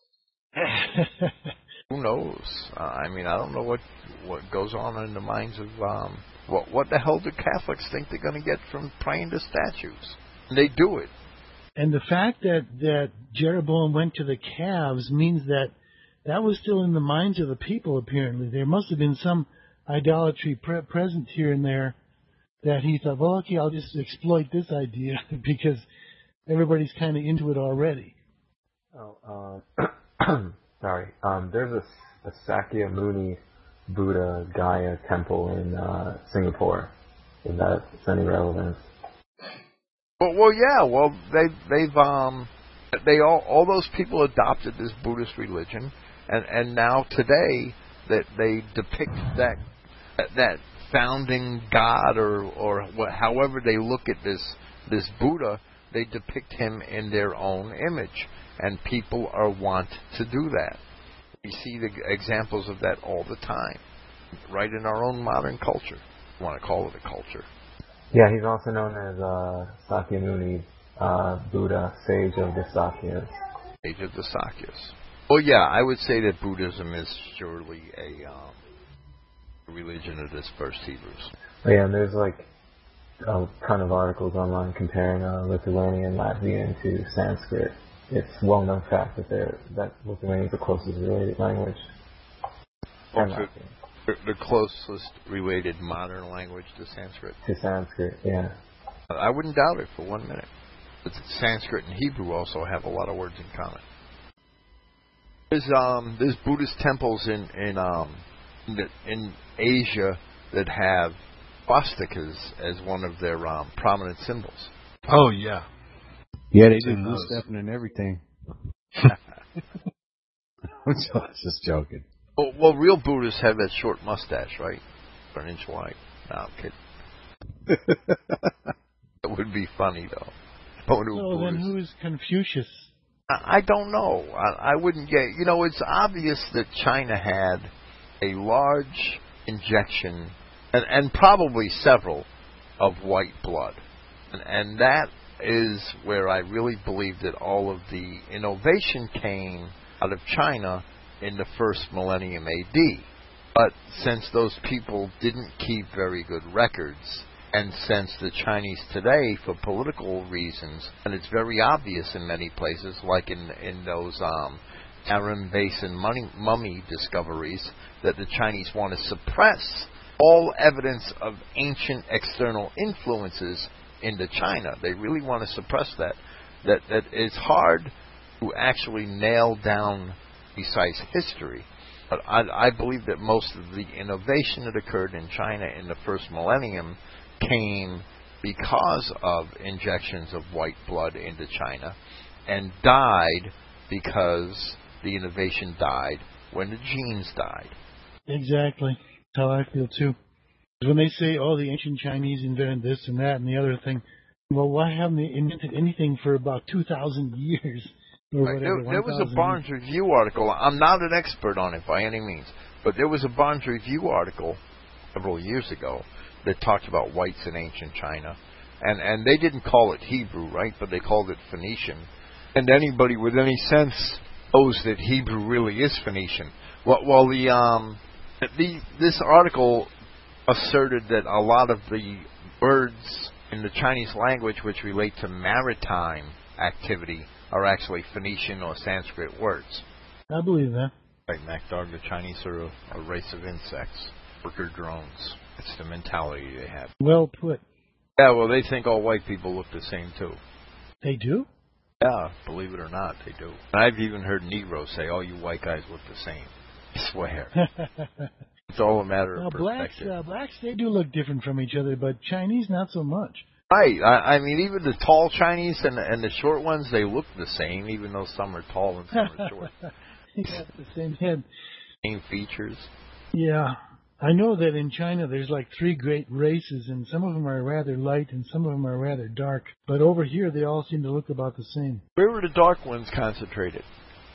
Who knows? Uh, I mean, I don't know what what goes on in the minds of um, what what the hell do Catholics think they're going to get from praying to statues? And they do it. And the fact that, that Jeroboam went to the calves means that that was still in the minds of the people, apparently. There must have been some idolatry pre- present here and there that he thought, well, okay, I'll just exploit this idea because everybody's kind of into it already. Oh, uh, sorry. Um, there's a, a Sakyamuni Buddha Gaya temple in uh, Singapore. Is that any relevance? Well, well, yeah. Well, they they've um they all all those people adopted this Buddhist religion, and and now today that they depict that that founding god or or what, however they look at this this Buddha, they depict him in their own image, and people are want to do that. We see the examples of that all the time, right in our own modern culture. I want to call it a culture. Yeah, he's also known as uh, Sakyamuni uh, Buddha, sage of the Sakyas. Sage of the Sakyas. Well, yeah, I would say that Buddhism is surely a um, religion of dispersed Hebrews. Oh, yeah, and there's like a ton of articles online comparing uh, Lithuanian Latvian to Sanskrit. It's a well-known fact that they're, that Lithuanian is the closest related language. And Also, the, the closest related modern language to Sanskrit. To Sanskrit, yeah. I wouldn't doubt it for one minute. But Sanskrit and Hebrew also have a lot of words in common. There's um there's Buddhist temples in in um in, the, in Asia that have swastikas as one of their um, prominent symbols. Oh yeah. Yeah, they do Seen blue those. stepping and everything. I'm just joking. Well, well, real Buddhists have that short mustache, right? An inch wide. No, I'm kidding. That would be funny, though. Oh, no, So then Buddhists. who is Confucius? I, I don't know. I, I wouldn't get... You know, it's obvious that China had a large injection, and, and probably several, of white blood. And, and that is where I really believe that all of the innovation came out of China in the first millennium A D. But since those people didn't keep very good records, and since the Chinese today, for political reasons, and it's very obvious in many places, like in in those um, Tarim Basin mummy, mummy discoveries, that the Chinese want to suppress all evidence of ancient external influences into China. They really want to suppress that. That that it's hard to actually nail down precise history. But I, I believe that most of the innovation that occurred in China in the first millennium came because of injections of white blood into China, and died because the innovation died when the genes died. Exactly. That's how I feel too. When they say, oh, the ancient Chinese invented this and that and the other thing, well, why haven't they invented anything for about two thousand years? Or Right. whatever, There, there was a one thousand Barnes Review article. I'm not an expert on it by any means, but there was a Barnes Review article several years ago that talked about whites in ancient China. And and they didn't call it Hebrew, right? But they called it Phoenician. And anybody with any sense knows that Hebrew really is Phoenician. Well, well the um the this article asserted that a lot of the words in the Chinese language which relate to maritime activity are actually Phoenician or Sanskrit words. I believe that. Right, MacDog, the Chinese are a, a race of insects, worker drones. It's the mentality they have. Well put. Yeah, well, they think all white people look the same, too. They do? Yeah, believe it or not, they do. And I've even heard Negroes say, all you white guys look the same. I swear. It's all a matter well, of blacks, perspective. uh, blacks, they do look different from each other, but Chinese, not so much. Right. I, I mean, even the tall Chinese and, and the short ones, they look the same, even though some are tall and some are short. They got the same head. Same features. Yeah. I know that in China there's like three great races, and some of them are rather light and some of them are rather dark. But over here they all seem to look about the same. Where were the dark ones concentrated?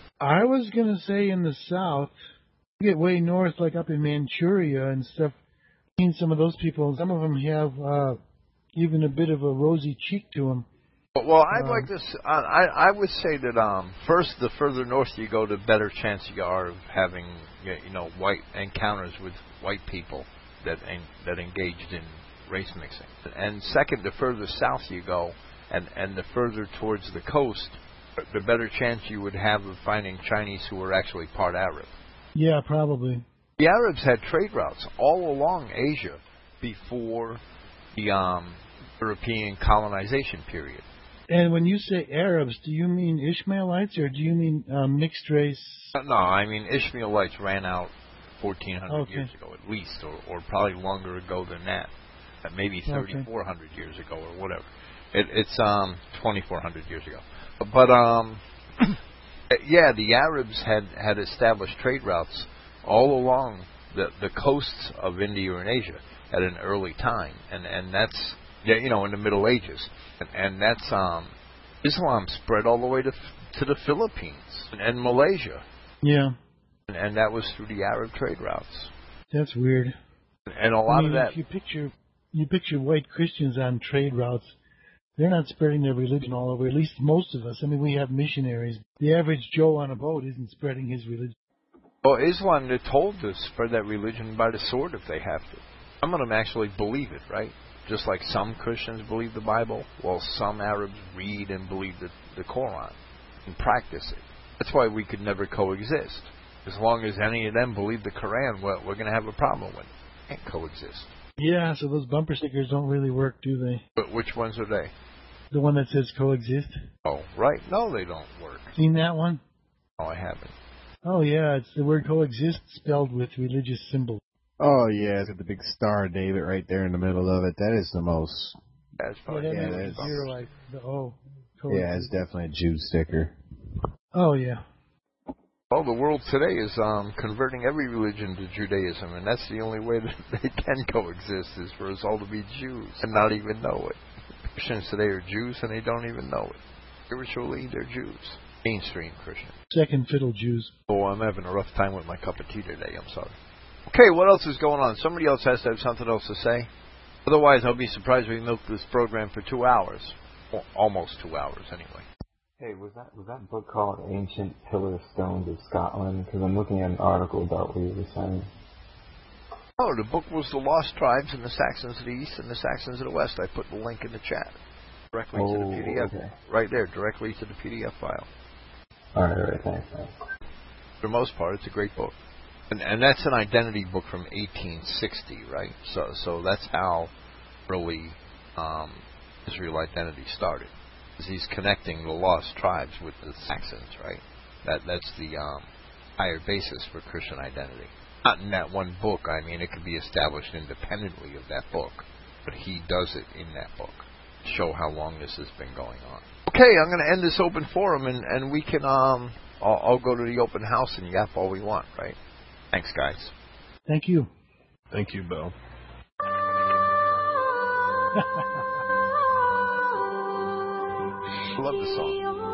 I was going to say in the south. You get way north, like up in Manchuria and stuff. I've seen some of those people. Some of them have uh, even a bit of a rosy cheek to them. Well, I'd um, like to. s- I I would say that um, first, the further north you go, the better chance you are of having you know white encounters with white people that en- that engaged in race mixing. And second, the further south you go, and and the further towards the coast, the better chance you would have of finding Chinese who were actually part Arab. Yeah, probably. The Arabs had trade routes all along Asia before the um, European colonization period. And when you say Arabs, do you mean Ishmaelites or do you mean um, mixed race? No, I mean Ishmaelites ran out fourteen hundred Okay. years ago at least, or, or probably longer ago than that, uh, maybe thirty-four hundred years ago or whatever. It, it's um, twenty-four hundred years ago. But um, yeah, the Arabs had, had established trade routes all along the the coasts of India and Asia at an early time, and and that's yeah, you know in the Middle Ages, and, and that's um, Islam spread all the way to to the Philippines and, and Malaysia. Yeah. And, and that was through the Arab trade routes. That's weird. And a lot I mean, of that. If you picture, you picture white Christians on trade routes, they're not spreading their religion all over. At least most of us. I mean, we have missionaries. The average Joe on a boat isn't spreading his religion. Well, Islam, they're told to spread that religion by the sword if they have to. Some of them actually believe it, right? Just like some Christians believe the Bible, while some Arabs read and believe the, the Quran and practice it. That's why we could never coexist. As long as any of them believe the Quran, well, we're going to have a problem with it. Can't coexist. Yeah, so those bumper stickers don't really work, do they? But which ones are they? The one that says coexist. Oh, right. No, they don't work. Seen that one? No, I haven't. Oh, yeah, it's the word coexist spelled with religious symbols. Oh, yeah, it's got the big Star of David right there in the middle of it. That is the most... That's Yeah, probably that yeah, makes that's- it zero, like the O. Yeah, Coexist. it's definitely a Jew sticker. Oh, yeah. Well, the world today is um, converting every religion to Judaism, and that's the only way that they can coexist is for us all to be Jews and not even know it. Christians today are Jews and they don't even know it. Spiritually, they're Jews. Mainstream Christian. Second fiddle Jews. Oh, I'm having a rough time with my cup of tea today. I'm sorry. Okay, what else is going on? Somebody else has to have something else to say. Otherwise, I'll be surprised we milk this program for two hours. Well, almost two hours, anyway. Hey, was that was that book called Ancient Pillar Stones of Scotland? Because I'm looking at an article about what you were saying. Oh, the book was The Lost Tribes and the Saxons of the East and the Saxons of the West. I put the link in the chat. Directly oh, to the P D F. Okay. Right there, directly to the P D F file. All right, all right, thanks, thanks. For the most part, it's a great book. And, and that's an identity book from eighteen sixty, right? So so that's how early um, Israel identity started. He's connecting the lost tribes with the Saxons, right? That That's the um, higher basis for Christian identity. Not in that one book. I mean, it could be established independently of that book. But he does it in that book. Show how long this has been going on. Okay, I'm going to end this open forum, and, and we can, um, I'll, I'll go to the open house and yap all we want, right? Thanks, guys. Thank you. Thank you, Bill. I love the song.